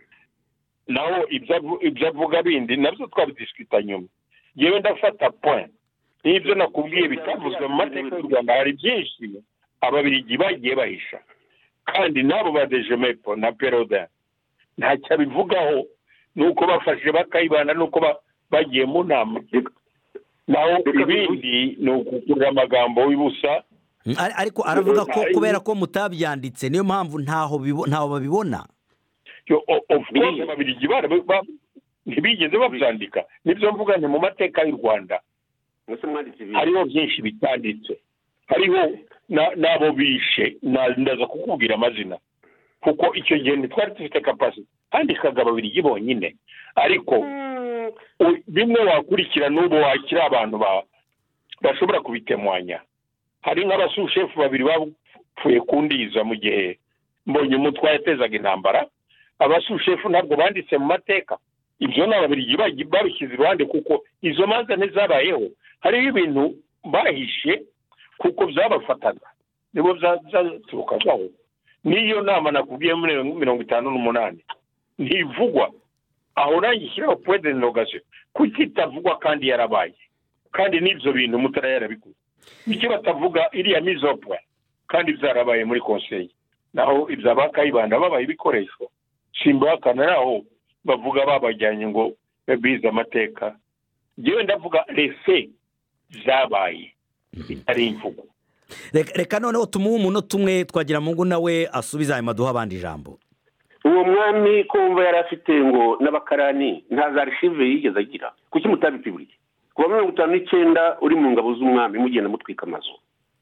naho ibyo avuga bindi nabyo twabidisikuta nyuma yewe ndafata point n'ibyo nakubwiye bitavuzwe mu mateka y'u Rwanda hari byinshi ababirigi bagiye bahisha kandi nabo ba Dejemepo na Perodin ntacyo abivugaho nuko bafashe bakayibana nuko bagiye mu nama naho ibindi ni ukukurira amagambo w'ibusa ariko aravuga ko kubera ko mutabyanditse niyo mpamvu ntaho ntaho babibona of course ababirigi ntibigeze babyandika nibyo mvuga ni mu mateka y'u Rwanda hariho byinshi bitanditse hariho n'abo bishe ndaza kukubwira amazina kuko icyo gihe ntitwari dufite kapasite handikaga ababirigi bonyine ariko bimwe wakurikira n'ubu wakira abantu bashobora kubitemwanya hari nk'abasushefu babiri bapfuye kundiza mu gihe mbonye umutwe yatezaga intambara abasushefu ntabwo banditse mu mateka ibyo ni ababirigi babishyize iruhande kuko izo manza ntizabayeho hariho ibintu bahishe kuko byabafataga nibo byaturukagaho n'iyo nama nakubwiye muri mirongo itanu n'umunani ntivugwa aho nanjye ishyiraho point de nogation kuko itavugwa kandi yarabaye kandi n'ibyo bintu mutara yarabikuye icyo batavuga iriya mise au point kandi byarabaye muri conseil naho ibyo abakayibanda babaye ibikoresho simbakana naho bavuga babajyanye ngo babize amateka yewe ndavuga refe zabaye bitari imvugo reka noneho tumuhe umuntu tumwe twagira mungu nawe asubiza ayo maduha abandi ijambo uwo mwami kumva yari afite ngo n'abakarani nta za archive yigeze agira kuki mutabipiburiye kuva mirongo itanu n'icyenda uri mu ngabo z'umwami mugenda mutwika amazu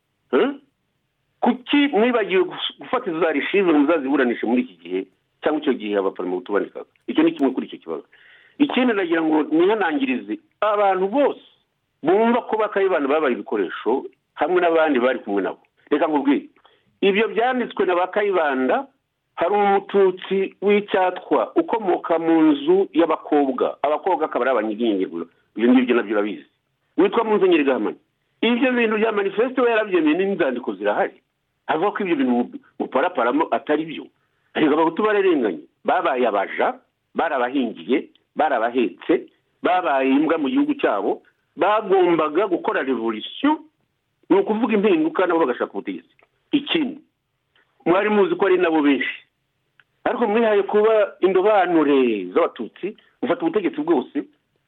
kuki mwibagiwe gufata izo za archive ngo muzaziburanishe muri iki gihe cyangwa icyo gihe abaparama butubonekaga icyo ni kimwe kuri icyo kibazo ikindi nagira ngo nihanangirize abantu bose bumva ko bakayibana babaye ibikoresho hamwe n'abandi bari kumwe nabo reka nkubwire ibyo byanditswe na bakayibanda hari umututsi w'icyatwa ukomoka mu nzu y'abakobwa abakobwa akaba ari abanyiginyigirwa ibyo ngibyo nabyo urabizi witwa Musenyeri Gahamanya ibyo bintu bya manifesto we yarabyemeye n'inzandiko zirahari avuga ko ibyo bintu muparaparamo atari byo ariko abahutu bararenganye babaye abaja barabahingiye barabahetse babaye imbwa mu gihugu cyabo bagombaga gukora revolution ni ukuvuga impinduka nabo bagashaka ubutegetsi ikindi mwari muzi ko ari nabo benshi ariko mwihaye kuba indobanure z'abatutsi gufata ubutegetsi bwose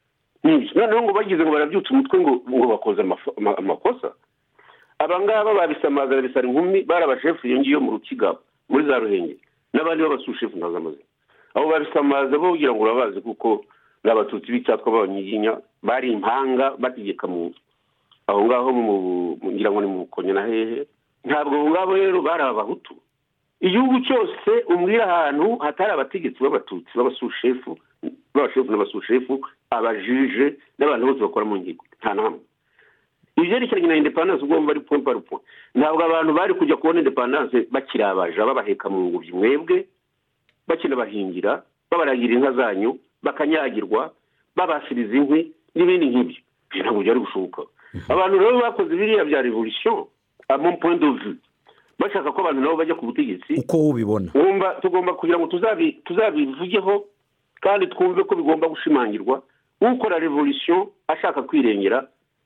noneho ngo bagize ngo barabyutse umutwe ngo ngo bakoze amakosa abangaba babisamaza babisara inkumi barabashefu iyo ngiyo mu Rukigabo muri za Ruhengeri n'abandi b'abasushefu ntazamaze abo babisamaza bo kugira ngo urabazi kuko n'abatutsi b'icyatwa b'abanyiginya bari impanga bategeka mu aho ngaho mu ngira ngo ni mu Konya na hehe ntabwo abo ngabo rero bari abahutu igihugu cyose umwira ahantu hatari abategetsi b'abatutsi b'abasushefu b'abashefu n'abasushefu abajije n'abantu bose bakora mu nkiko nta namwe ibyerekeranye na independence ugomba ari point par point ntabwo abantu bari kujya kubona independence bakirabaja babaheka mu ngubyi mwebwe bakina bahingira babaragira inka zanyu bakanyagirwa babasiriza inkwi n'ibindi nk'ibyo ntabwo byari gushoboka abantu rero bakoze biriya bya revolution à mon point de vue bashaka ko abantu nabo bajya ku butegetsi uko ubibona wumva tugomba kugira ngo tuzabi tuzabivugeho kandi twumve ko bigomba gushimangirwa ukora revolution ashaka kwirengera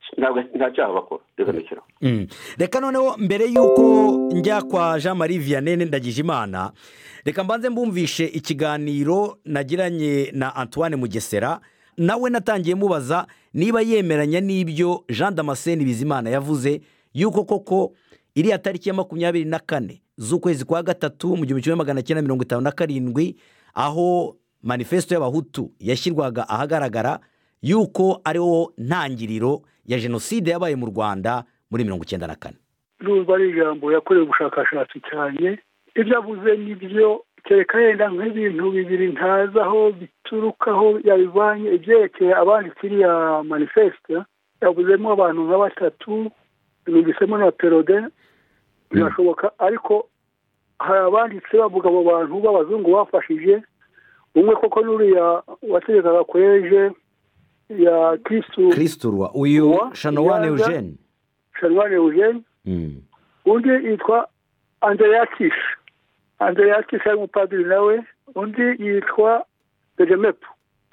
nta cyaha bakora reka ndekera reka noneho mbere y'uko njya kwa Jean Marie Vianney Ndagijimana reka mbanze mbumvishe ikiganiro nagiranye na Antoine Mugesera nawe natangiye mubaza niba yemeranya n'ibyo Jean Damascene Bizimana yavuze yuko koko iriya tariki ya makumyabiri na kane z'ukwezi kwa gatatu mu gihumbi kimwe magana cyenda mirongo itanu na karindwi aho manifesto y'abahutu yashyirwaga ahagaragara yuko ariho ntangiriro ya jenoside yabaye mu Rwanda muri mirongo icyenda na kane n'ubwo ari ijambo yakorewe ubushakashatsi cyane ibyo avuze nibyo kereka yenda nk'ibintu bibiri ntazi aho biturukaho yabivanye ibyerekeye abanditse iriya manifesto yavuzemo abantu nka batatu bigisemo na Perodin birashoboka ariko hari abanditse bavuga abo bantu b'abazungu bafashije umwe koko n'uriya wategekaga kweje ya Kristu Kristu uyu Shanowane Eugene Shanowane Eugene undi yitwa Andreakis Andreakis ari umupadiri nawe undi yitwa Dejemepo.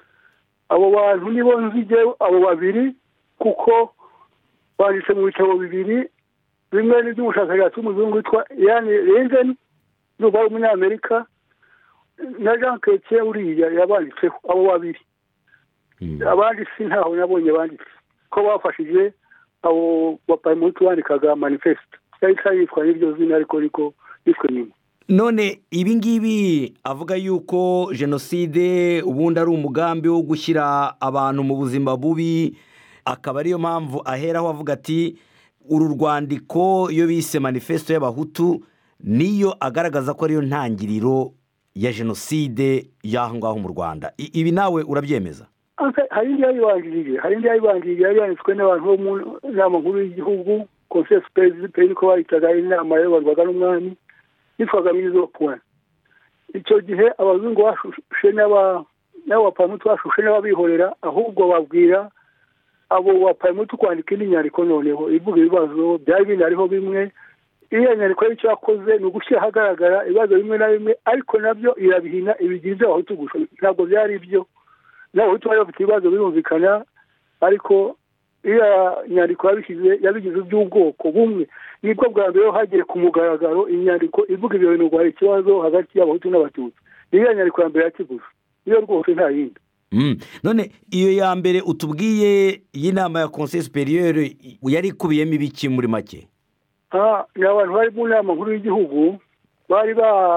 Abo bantu nibo nzige abo babiri kuko banditse mu bitabo bibiri bimwe n'iby'umushakashatsi w'umuzungu witwa Ian Rengen n'uba umunyamerika na Jean Chrétien uriya yabanditseho abo babiri. Abandi si ntaho nabonye banditse ko bafashije abo bapayimuti bandikaga manifeste cyari yitwa n'iryo zina ariko ariko yitwa nyuma. None ibi ngibi avuga yuko jenoside ubundi ari umugambi wo gushyira abantu mu buzima bubi, akaba ariyo mpamvu aheraho avuga ati uru rwandiko iyo bise manifesto y'abahutu niyo agaragaza ko ariyo ntangiriro ya jenoside y'aho ngaho mu Rwanda. Ibi nawe urabyemeza? Hari indi yayibanjirije hari indi yayibanjirije yari yanditswe n'abantu bo mu nama nkuru y'igihugu conseil supérieur pays ko bayitaga inama y'abarwaga n'umwami yitwaga mise au point. Icyo gihe abazungu bashushe n'aba n'abapayimuti bashushe n'ababihorera ahubwo babwira abo bapayimuti kwandika indi nyandiko noneho ivuga ibibazo byari binariho bimwe. Iyo nyandiko y'icyo yakoze ni ugushyira ahagaragara ibibazo bimwe na bimwe ariko nabyo irabihina ibigize abahutu gusa ntabwo byari ibyo n'abahutu bari bafite ibibazo birumvikana ariko iyo nyandiko yabishyize yabigize iby'ubwoko bumwe nibwo bwa mbere hagiye ku mugaragaro inyandiko ivuga ibyo bintu ngo hari ikibazo hagati y'abahutu n'abatutsi. Iyo nyandiko ya mbere yakiguze iyo rwose nta yindi. None iyo ya mbere utubwiye y'inama ya conseil supérieur yari ikubiyemo ibiki muri make? Ni abantu bari mu nama nkuru y'igihugu bari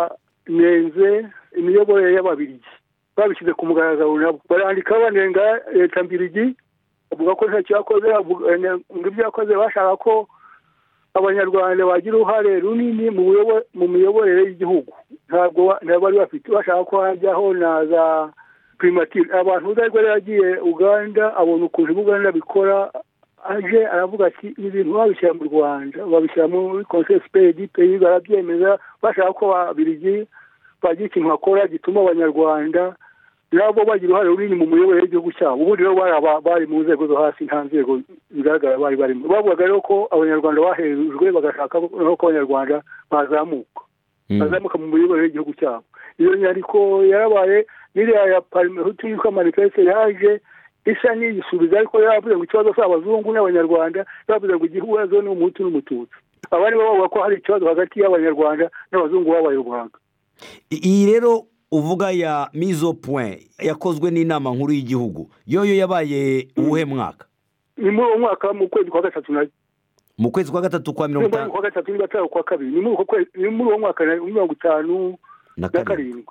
banenze imiyoborere y'ababirigi babishyize ku mugaragaro nabo barandika banenga leta mbirigi bavuga ko ntacyo yakoze ngo ibyo yakoze bashaka ko abanyarwanda bagira uruhare runini mu miyoborere y'igihugu. Ntabwo bari bafite bashaka ko hajyaho na za primature. Abantu uzarwa yagiye Uganda abona ukuntu Uganda bikora aje aravuga ati ibintu babishyira mu Rwanda babishyira muri conseil supérieur du pays barabyemeza bashaka ko ababirigi bagira ikintu bakora gituma abanyarwanda nabo bagira uruhare runini mu miyoborere y'igihugu cyabo. Ubundi rero bari mu nzego zo hasi nta nzego bigaragara bari barimo. Bavuga rero ko abanyarwanda bahejwe bagashaka ko abanyarwanda bazamuka bazamuka mu miyoborere y'igihugu cyabo. Iyo nyandiko yarabaye n'iriya ya Parmehutu yitwa manifeste yaje isa n'iyisubiza ariko yavuze ngo ikibazo cy'abazungu n'abanyarwanda yavuze ngo igihugu ni umuhutu n'umututsi. Abari bavuga ko hari ikibazo hagati y'abanyarwanda n'abazungu babayoboraga. Iyi rero uvuga ya mise au point yakozwe n'inama nkuru y'igihugu yoyo yabaye uwuhe mwaka? Ni muri uwo mwaka mu kwezi kwa gatatu na mu kwezi kwa gatatu kwa mirongo itanu kwa gatatu ni gatatu kwa kabiri ni muri uko kwezi ni muri uwo mwaka na mirongo itanu na karindwi.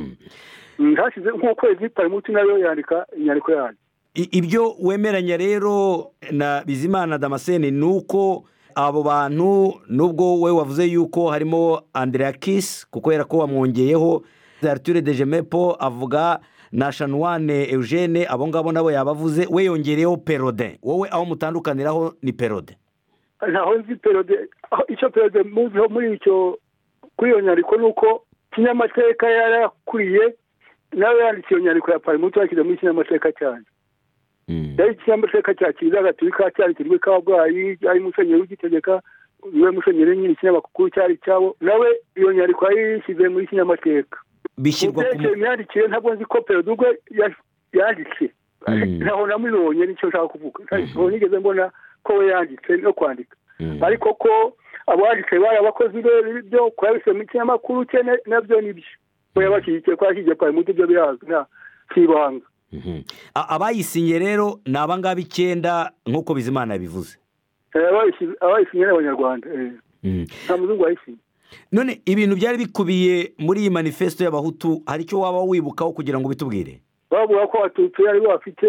Mhm. Hashize nko kwezi Parmehutu nayo yandika inyandiko yayo. Ibyo wemeranya rero na Bizimana Damascene nuko abo bantu nubwo we wavuze yuko harimo Andreakis kuko era ko wamwongeyeho Arthur Dejemepo avuga na Shanowane Eugene abo ngabo nabo yabavuze we yongereyeho Perodin. Wowe aho mutandukaniraho ni Perodin? Naho nzi Perodin icyo Perodin muziho muri icyo kuri iyo nyandiko nuko kinyamateka yarakuriye nawe yanditse iyo nyandiko ya Parmehutu yakize muri kinyamateka cyane. Yari kinyamateka cya Kiliziya Gatolika cyari kirwe Kabgayi ari musenyeri w'igitegeka we musenyeri nyine kinyamakuru cyari cyabo nawe iyo nyandiko yayishyize muri kinyamateka. Bishyirwa ku myandikire ntabwo nzi ko Perodin yanditse naho namubonye nicyo nshaka kuvuga ntabwo nigeze mbona ko we yanditse no kwandika ariko ko abanditse bari abakozi b'ibyo kwabise mu kinyamakuru cyane nabyo nibyo ko yabashyigikiye ko yashyigikiye Parmehutu ibyo birazwi nta kibanga. Abayisinye rero ni abangaba icyenda nk'uko Bizimana yabivuze. Abayisinye n'abanyarwanda nta muzungu wayisinye. None ibintu byari bikubiye muri iyi manifesto y'abahutu hari icyo waba wibukaho kugira ngo bitubwire? Bavuga ko abatutsi ari bo bafite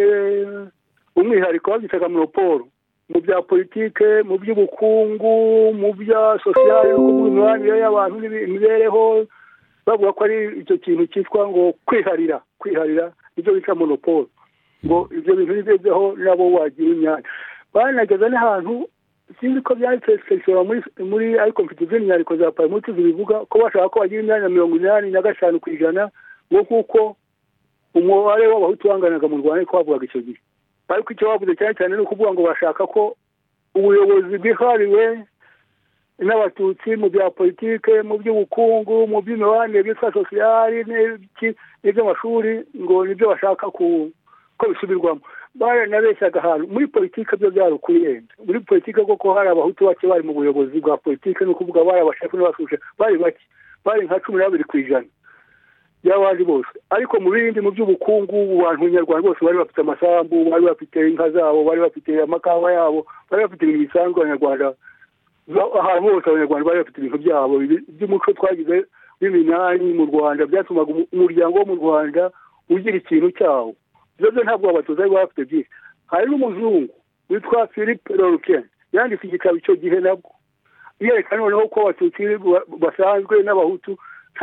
umwihariko babyitaga monopole mu bya politike mu by'ubukungu mu bya sosiyale no mu mibanire y'abantu n'imibereho. Bavuga ko ari icyo kintu cyitwa ngo kwiharira kwiharira ibyo bita monopole ngo ibyo bintu bibezeho nabo wagira imyanya. Banageza n'ahantu sinzi ko byari section muri muri ariko mfite inyandiko za Parmehutu zibivuga ko bashaka ko bagira imyanya mirongo inani na gatanu ku ijana ngo kuko umubare w'abahutu wanganaga mu Rwanda ko bavugaga icyo gihe ariko icyo bavuze cyane cyane ni ukuvuga ngo bashaka ko ubuyobozi bwihariwe n'abatutsi mu bya politike, mu by'ubukungu, mu by'imibanire byitwa sosiyali n'iby'amashuri, ngo nibyo bashaka ko bisubirwamo. Baranabeshyaga ahantu muri politike byo byari ukuyenda. Muri politike koko hari abahutu bake bari mu buyobozi bwa politike, ni ukuvuga bari abashefu n'abasuje bari bake, bari nka cumi n'abiri ku ijana y'abandi bose. Ariko mu bindi mu by'ubukungu abantu nyarwanda bose bari bafite amasambu, bari bafite inka zabo, bari bafite amakawa yabo, bari bafite ibintu bisanzwe. Abanyarwanda ahantu hose abanyarwanda bari bafite ibintu byabo by'umuco twagize w'iminani mu Rwanda, byatumaga umuryango wo mu Rwanda ugira ikintu cyawo. Ibyo ntabwo abatutsi bari bafite byinshi. Hari n'umuzungu witwa Philippe Lorquin yanditse igitabo icyo gihe nabwo yerekana noneho ko abatutsi basanzwe n'abahutu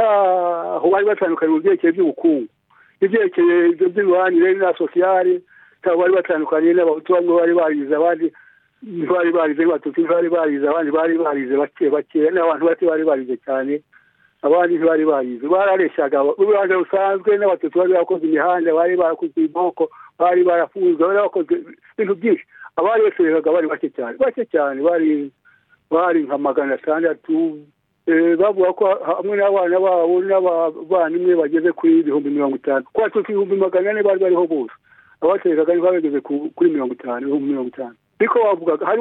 ntaho bari batandukanye mu byerekeye by'ubukungu, ibyerekeye ibyo by'imibanire na sosiyale ntabwo bari batandukanye. N'abahutu bamwe bari barize, abandi bari barize, abatutsi bari barize, abandi bari barize bake bake, n'abantu bake bari barize cyane, abandi ntibari barize. Barareshyaga urubanza rusanzwe, n'abatutsi bari bakoze imihanda, bari barakoze iboko, bari barafunzwe, bari bakoze ibintu byinshi. Abari besherezaga bari bake cyane bake cyane bari bari nka magana atandatu. Bavuga ko hamwe n'abana babo n'abavandimwe bageze kuri ibihumbi mirongo itanu, ko abatutsi ibihumbi magana ane bari bariho bose, abaterezaga niba bageze kuri mirongo itanu ibihumbi mirongo itanu. Ariko bavugaga hari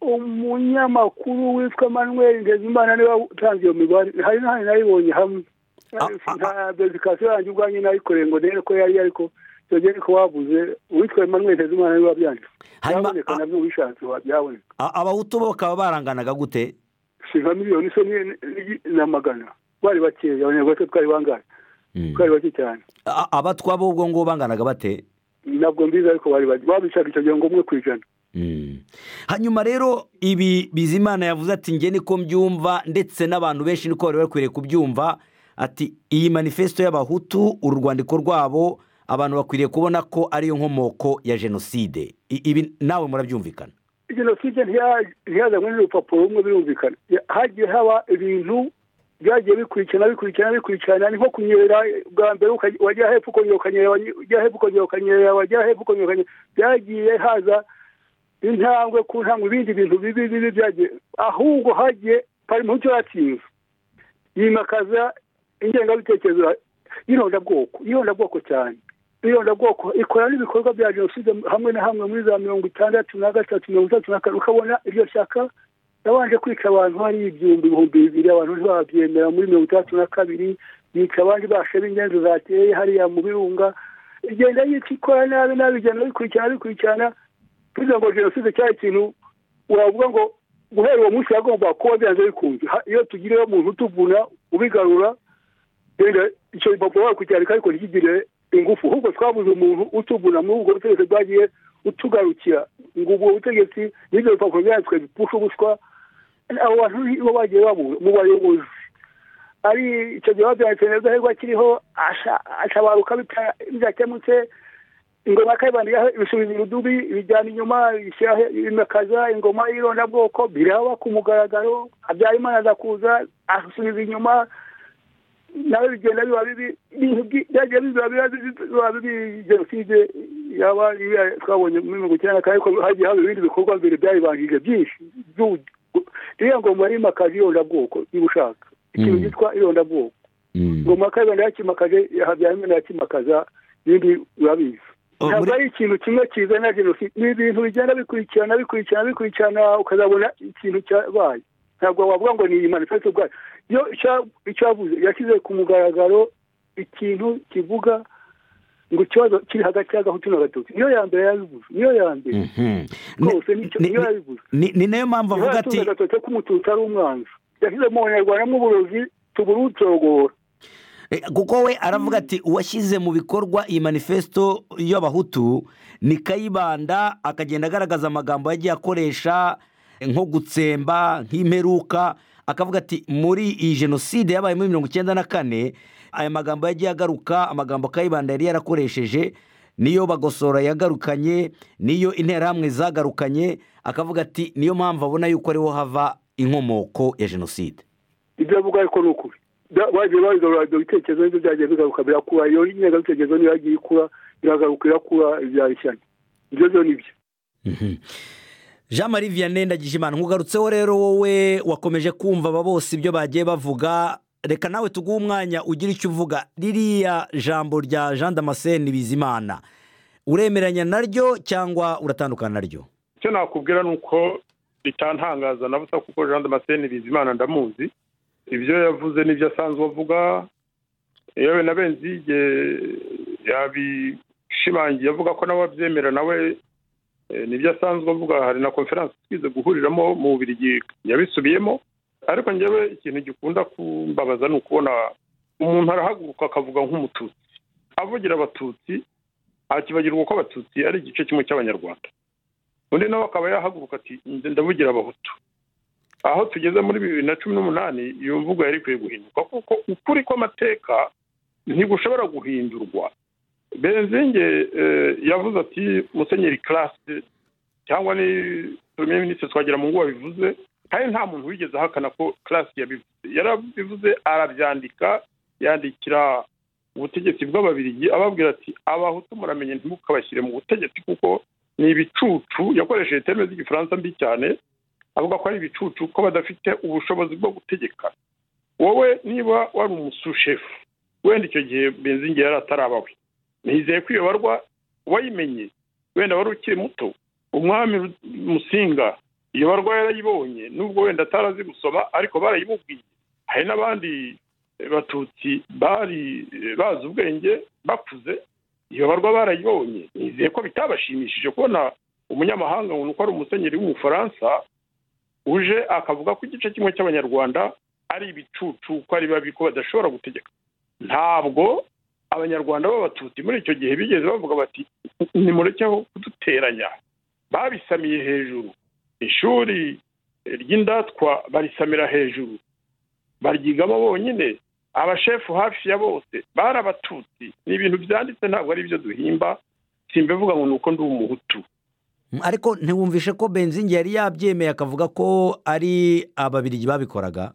umunyamakuru witwa Manuel Ndezimana niba utanze iyo mibare, hari n'ahandi nayibonye hamwe nta dedikasiyo yanjye ubwanjye nayikoreye ngo ndebe ko yari ariko icyo gihe niko bavuze uwitwa Manuel Ndezimana niba byanditse byaboneka nabyo wishatse byaboneka. Abahutu bo bakaba baranganaga gute? Si nka miliyoni se na magana, bari bakeya. Abanyarwanda twari bangahe? Twari bake cyane. Abatwa bo ubwo ngo banganaga bate? Nabwo mbizi, ariko bari babicaga icyo gihe ngo umwe ku ijana. Hanyuma rero ibi Bizimana yavuze ati nge niko mbyumva, ndetse n'abantu benshi niko bari bakwiriye kubyumva, ati iyi manifesto y'abahutu uru rwandiko rwabo abantu bakwiriye kubona ko ariyo nkomoko ya jenoside. Ibi nawe murabyumvikana? Jenoside ntiyazanywe n'urupapuro rumwe, birumvikana. Hagiye haba ibintu byagiye bikurikirana bikurikirana bikurikirana, ni nko kunyerera bwa mbere wajya hepfo ukongera ukanyerera, wajya hepfo ukongera ukanyerera, wajya hepfo ukongera ukanyerera. Byagiye haza intambwe ku ntambwe, ibindi bintu bibi bibi byagiye, ahubwo hagiye pari mu cyo yatsinze yimakaza ingengabitekerezo y'irondabwoko y'irondabwoko cyane. Irondabwoko ikora n'ibikorwa bya jenoside hamwe na hamwe muri za mirongo itandatu na gatatu mirongo itatu na kane. Ukabona iryo shyaka yabanje kwica abantu hari ibyumbi ibihumbi bibiri, abantu ntibabyemera. Muri mirongo itandatu na kabiri yica abandi bashe b'ingenzi zateye hariya mu Birunga. Igenda yica ikora nabi nabi, igenda bikurikirana bikurikirana kugira ngo jenoside cyari ikintu uravuga ngo guhera uwo munsi yagomba kuba byanze bikunze. Iyo tugiriye umuntu utuvuna ubigarura, genda icyo bipapuro wakucyarika ariko ntikigire ingufu, ahubwo twabuze umuntu utuvuna muri ubwo butegetsi bwagiye utugarukira ngo ubwo butegetsi n'ibyo bipapuro byanditswe bipfusha ubuswa. Abo bantu bo bagiye babura mu bayobozi, ari icyo gihe babyanditse neza ahubwo akiriho ashabaruka bitakemutse. Ingoma Kayibanda ibisubiza urudubi bijyana inyuma, imakaza ingoma y'irondabwoko, biraba ku mugaragaro. Habyarimana adakuza asubiza inyuma, nawe bigenda biba bibi, byagiye biba bibi. Jenoside yaba twabonye muri mirongo icyenda na kane, ariko hagiye haba ibindi bikorwa mbere byayibanjije byinshi. Iriya ngoma y'imakaza irondabwoko niba ushaka ikintu cyitwa irondabwoko, ingoma Kayibanda yakimakaje, Habyarimana yakimakaza, ibindi urabizi. Ntabwo ari ikintu kimwe kizana jenoside, ni ibintu bigenda bikurikirana bikurikirana bikurikirana ukazabona ikintu cyabaye. Ntabwo wavuga ngo ni manifesto bwayo. Yo icyavuze yashyize ku mugaragaro ikintu kivuga ngo ikibazo kiri hagati y'agahutu n'agatutsi. Niyo ya mbere yabivuze, niyo ya mbere rwose niyo yabivuze. Ni nayo mpamvu avuga ati agatutsi k'umututsi ari umwanzi. Yashyize mu Banyarwanda nk'uburozi tuburucogora. Kuko we aravuga ati uwashyize mu bikorwa iyi manifesto y'abahutu ni Kayibanda, akagenda agaragaza amagambo yagiye akoresha nko gutsemba nk'imperuka, akavuga ati muri iyi jenoside yabaye muri mirongo icyenda na kane aya magambo yagiye agaruka, amagambo Kayibanda yari yarakoresheje niyo Bagosora yagarukanye, niyo Interahamwe zagarukanye. Akavuga ati niyo mpamvu abona yuko ariho hava inkomoko ya jenoside. Ibyo avuga ariko ni ukuri. Bagiye bagarura ibitekerezo n'ibyo byagiye bigaruka birakura. Iyo ingengabitekerezo niyo yagiye ikura iragaruka irakura ibyara ishyano. ibyo byo nibyo. Jean Marie Vianney Ndagijimana, nkugarutseho rero wowe wakomeje kumva aba bose ibyo bagiye bavuga, reka nawe tuguhe umwanya ugira icyo uvuga. Ririya jambo rya Jean Damascene Bizimana uremeranya naryo cyangwa uratandukana naryo? icyo nakubwira ni uko ritantangaza na busa, kuko Jean Damascene Bizimana ndamuzi, ibyo yavuze n'ibyo asanzwe avuga, yewe na Benzige yabishimangiye avuga ko nawe abyemera, nawe nibyo asanzwe avuga. Hari na conference twize guhuriramo mu Bubiligi yabisubiyemo. Ariko njyewe ikintu gikunda kumbabaza ni ukubona umuntu arahaguruka akavuga nk'umututsi, avugira abatutsi, akibagirwa ko abatutsi ari igice kimwe cy'abanyarwanda, undi nawe akaba yahaguruka ati ndavugira abahutu. Aho tugeze muri bibiri na cumi n'umunani iyo mvugo yari ikwiye guhinduka, kuko ukuri kw'amateka ntigushobora guhindurwa. Benzinge yavuze ati Musenyeri Classe cyangwa ni Premier Ministre Twagiramungu wabivuze, kandi nta muntu wigeze ahakana ko Classe yabivuze. Yarabivuze, arabyandika, yandikira ubutegetsi bw'Ababiligi ababwira ati abahutu muramenye ntimukabashyire mu butegetsi kuko ni ibicucu. Yakoresheje terme z'igifaransa mbi cyane, avuga ko ari ibicucu, ko badafite ubushobozi bwo gutegeka. Wowe niba wari umusushefu, wenda icyo gihe Benzinge yari atarabawe, nizeye ko iyo barwa wayimenye, wenda wari ukiri muto. Umwami Musinga iyo barwa yarayibonye, nubwo wenda atarazi gusoma ariko barayimubwiye. Hari n'abandi batutsi bari bazi ubwenge bakuze, iyo barwa barayibonye. Nizeye ko bitabashimishije kubona umunyamahanga ngo uko ari umusenyeri w'umufaransa uje akavuga ko igice kimwe cy'abanyarwanda ari ibicucu, ko ari babi, ko badashobora gutegeka. Ntabwo abanyarwanda b'abatutsi muri icyo gihe bigeze bavuga bati nimurekeho kuduteranya. Babisamiye hejuru. Ishuri ry'indatwa barisamira hejuru, baryigamo bonyine. Abashefu hafi ya bose bari abatutsi. Ni ibintu byanditse, ntabwo ari ibyo duhimba. Simbivuga ngo nuko ndi umuhutu. Ariko ntiwumvishe ko Benzinge yari yabyemeye akavuga ko ari Ababiligi babikoraga?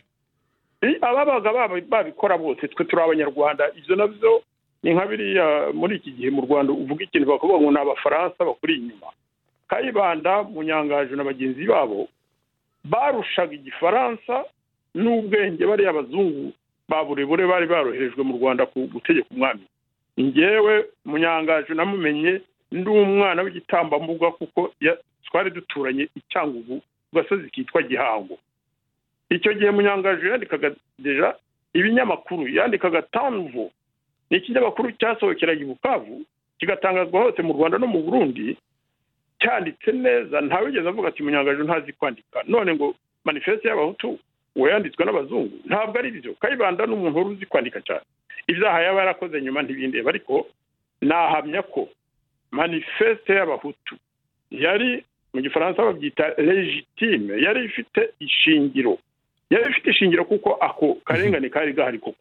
Ababaga babikora bose twe turi abanyarwanda. Ibyo nabyo ni nka biriya muri iki gihe mu Rwanda uvuga ikintu bakavuga ngo ni Abafaransa bakuri inyuma. Kayibanda, Munyangaje na bagenzi babo barushaga igifaransa n'ubwenge bari abazungu baburebure bari baroherejwe mu Rwanda ku gutegeka umwami. Njyewe Munyangaje namumenye ndi umwana w'igitambambuga, kuko twari duturanye Icyangugu ku gasozi kitwa Gihango. Icyo gihe Munyangaje yandikaga deja ibinyamakuru, yandikaga Tanvo, ni ikinyamakuru cyasohokeraga i Bukavu kigatangazwa hose mu Rwanda no mu Burundi, cyanditse neza. Ntawigeze avuga ati Munyangaje ntazi kwandika. None ngo manifeste y'abahutu we yanditswe n'abazungu, ntabwo ari byo. Kayibanda n'umuntu wari uzi kwandika cyane. Ibyaha yaba yarakoze nyuma ntibindeba, ariko nahamya ko manifeste y'abahutu yari mu gifaransa babyita legitime, yari ifite ishingiro. Yari ifite ishingiro kuko ako karengane kari gahari koko.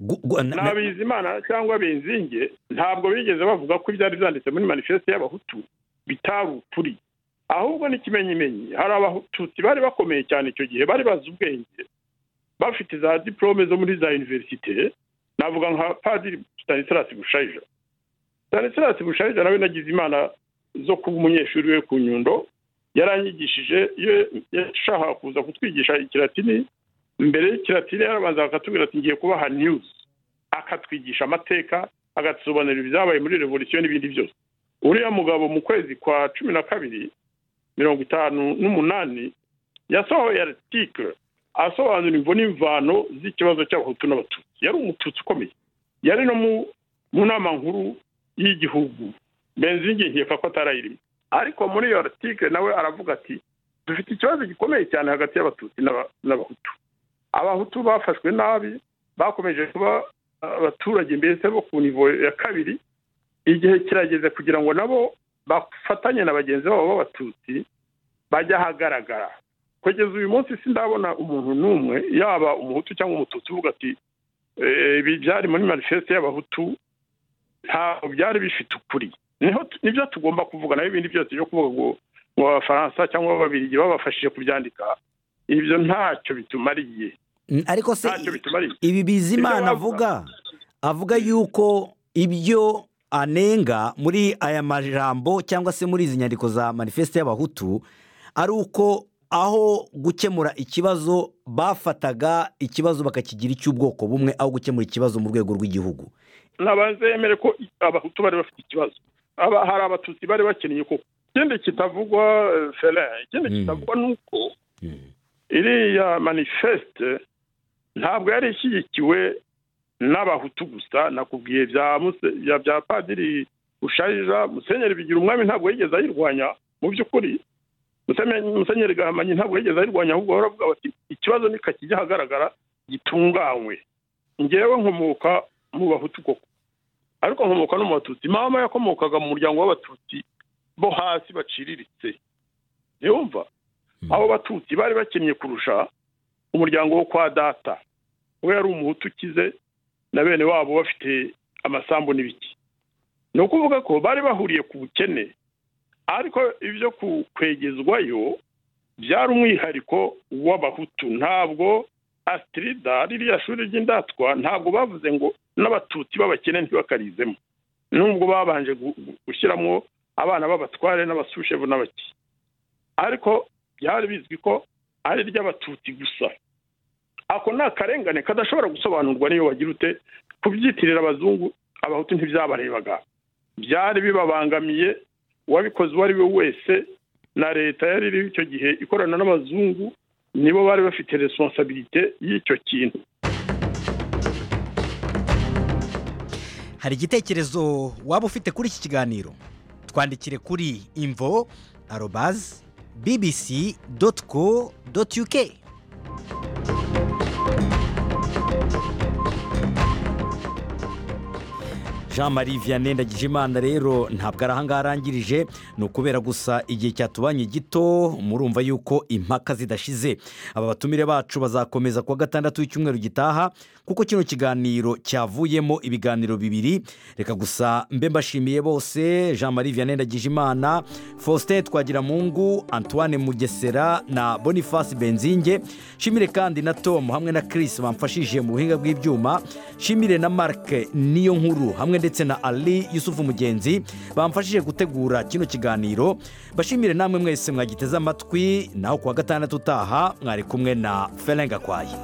N'Abizimana cyangwa Benzinge ntabwo bigeze bavuga ko ibyari byanditse muri manifeste y'abahutu bitari ukuri. Ahubwo n'ikimenyimenyi, hari abatutsi bari bakomeye cyane icyo gihe, bari bazi ubwenge, bafite za diplome zo muri za universite. Navuga nka Padiri Stanislas Bushayija. Stanislas Bushayija nawe nagize imana zo kuba umunyeshuri we ku Nyundo. Yaranyigishije, iyo yashaka kuza kutwigisha ikilatini, mbere y'ikilatini yarabanza akatubwira ati ngiye kubaha news, akatwigisha amateka, agasobanurira ibyabaye muri revolution n'ibindi byose. Uriya mugabo mu kwezi kwa cumi na kabiri mirongo itanu n'umunani yasohoye article asobanura imvo n'imvano z'ikibazo cy'abahutu n'abatutsi. Yari umututsi ukomeye, yari no mu nama nkuru y'igihugu. Benzinge nkeka ko atarayirimo, ariko muri iyo article nawe aravuga ati dufite ikibazo gikomeye cyane hagati y'abatutsi n'abahutu. Abahutu bafashwe nabi, bakomeje kuba abaturage mbese bo ku nivo ya kabiri. Igihe kirageze kugira ngo nabo bafatanye na bagenzi babo b'abatutsi bajya ahagaragara. Kugeza uyu munsi sindabona umuntu n'umwe, yaba umuhutu cyangwa umututsi, uvuga ati ibi byari muri manifeste y'abahutu ntabwo byari bifite ukuri. Niho nibyo tugomba kuvuga, naho ibindi byose byo kuvuga ngo mu Bafaransa cyangwa Ababiligi babafashije kubyandika, ibyo ntacyo bitumariye. Ariko se ibi Bizimana avuga avuga yuko ibyo anenga muri aya majambo cyangwa se muri izi nyandiko za manifeste y'abahutu ari uko aho gukemura ikibazo bafataga ikibazo bakakigira icy'ubwoko bumwe aho gukemura ikibazo mu rwego rw'igihugu. Nabazemere ko abahutu bari bafite ikibazo, aba hari abatutsi bari bakeneye ko ikindi kitavugwa fere ikindi kitavugwa nuko iriya manifeste ntabwo yari ishyigikiwe n'abahutu gusa. Nakubwiye bya bya bya padiri Bushayija, Musenyeri Bigira Umwami ntabwo yigeze ayirwanya. Mu by'ukuri Musenyeri Gahamanyi ntabwo yigeze ayirwanya, ahubwo baravuga bati ikibazo nikakijya hagaragara gitunganywe. Ngewe nkomoka mu bahutu koko, ariko nkomoka no mu batutsi. Mama yakomokaga mu muryango w'abatutsi bo hasi baciriritse. Yumva abo batutsi bari bakennye kurusha umuryango wo kwa data, we yari umuhutu ukize na bene wabo bafite amasambu n'ibiki. No kuvuga ko bari bahuriye ku bukene, ariko ibyo kwegezwayo byari umwihariko w'abahutu. Ntabwo Astrida ririya shuri ry'indatwa ntabwo bavuze ngo n'abatutsi b'abakene ntibakarizemo, nubwo babanje gushyiramo abana b'abatware n'abasushevu n'abaki, ariko byari bizwi ko ari ry'abatutsi gusa. Ako ni akarengane kadashobora gusobanurwa niyo wagira ute kubyitirira abazungu. Abahutu ntibyabarebaga, byari bibabangamiye. Uwabikoze uwo ari we wese na leta yari iriho icyo gihe ikorana n'abazungu, nibo bari bafite responsabilité y'icyo kintu. Hari igitekerezo waba ufite kuri iki kiganiro? Twandikire kuri info arobase b b c dot co dot u k. Jean-Marie Vianney Ndagijimana rero ntabwo ari ahangaha arangirije, ni ukubera gusa igihe cyatubanye gito. Murumva yuko impaka zidashize. Aba batumire bacu bazakomeza kuwa gatandatu w'icyumweru gitaha, kuko kino kiganiro cyavuyemo ibiganiro bibiri. Reka gusa mbe mbashimiye bose: Jean-Marie Vianney Ndagijimana, Faustin Twagiramungu, Antoine Mugesera na Boniface Benzinge. Shimire kandi na Tom hamwe na Chris bamfashije mu buhinga bw'ibyuma. Shimire na Mark Niyonkuru hamwe ndetse na Ali Yusufu Mugenzi bamfashije gutegura kino kiganiro. Bashimire namwe mwese mwagiteze amatwi. Naho kuwa gatandatu utaha mwari kumwe na Felenga Kwaye.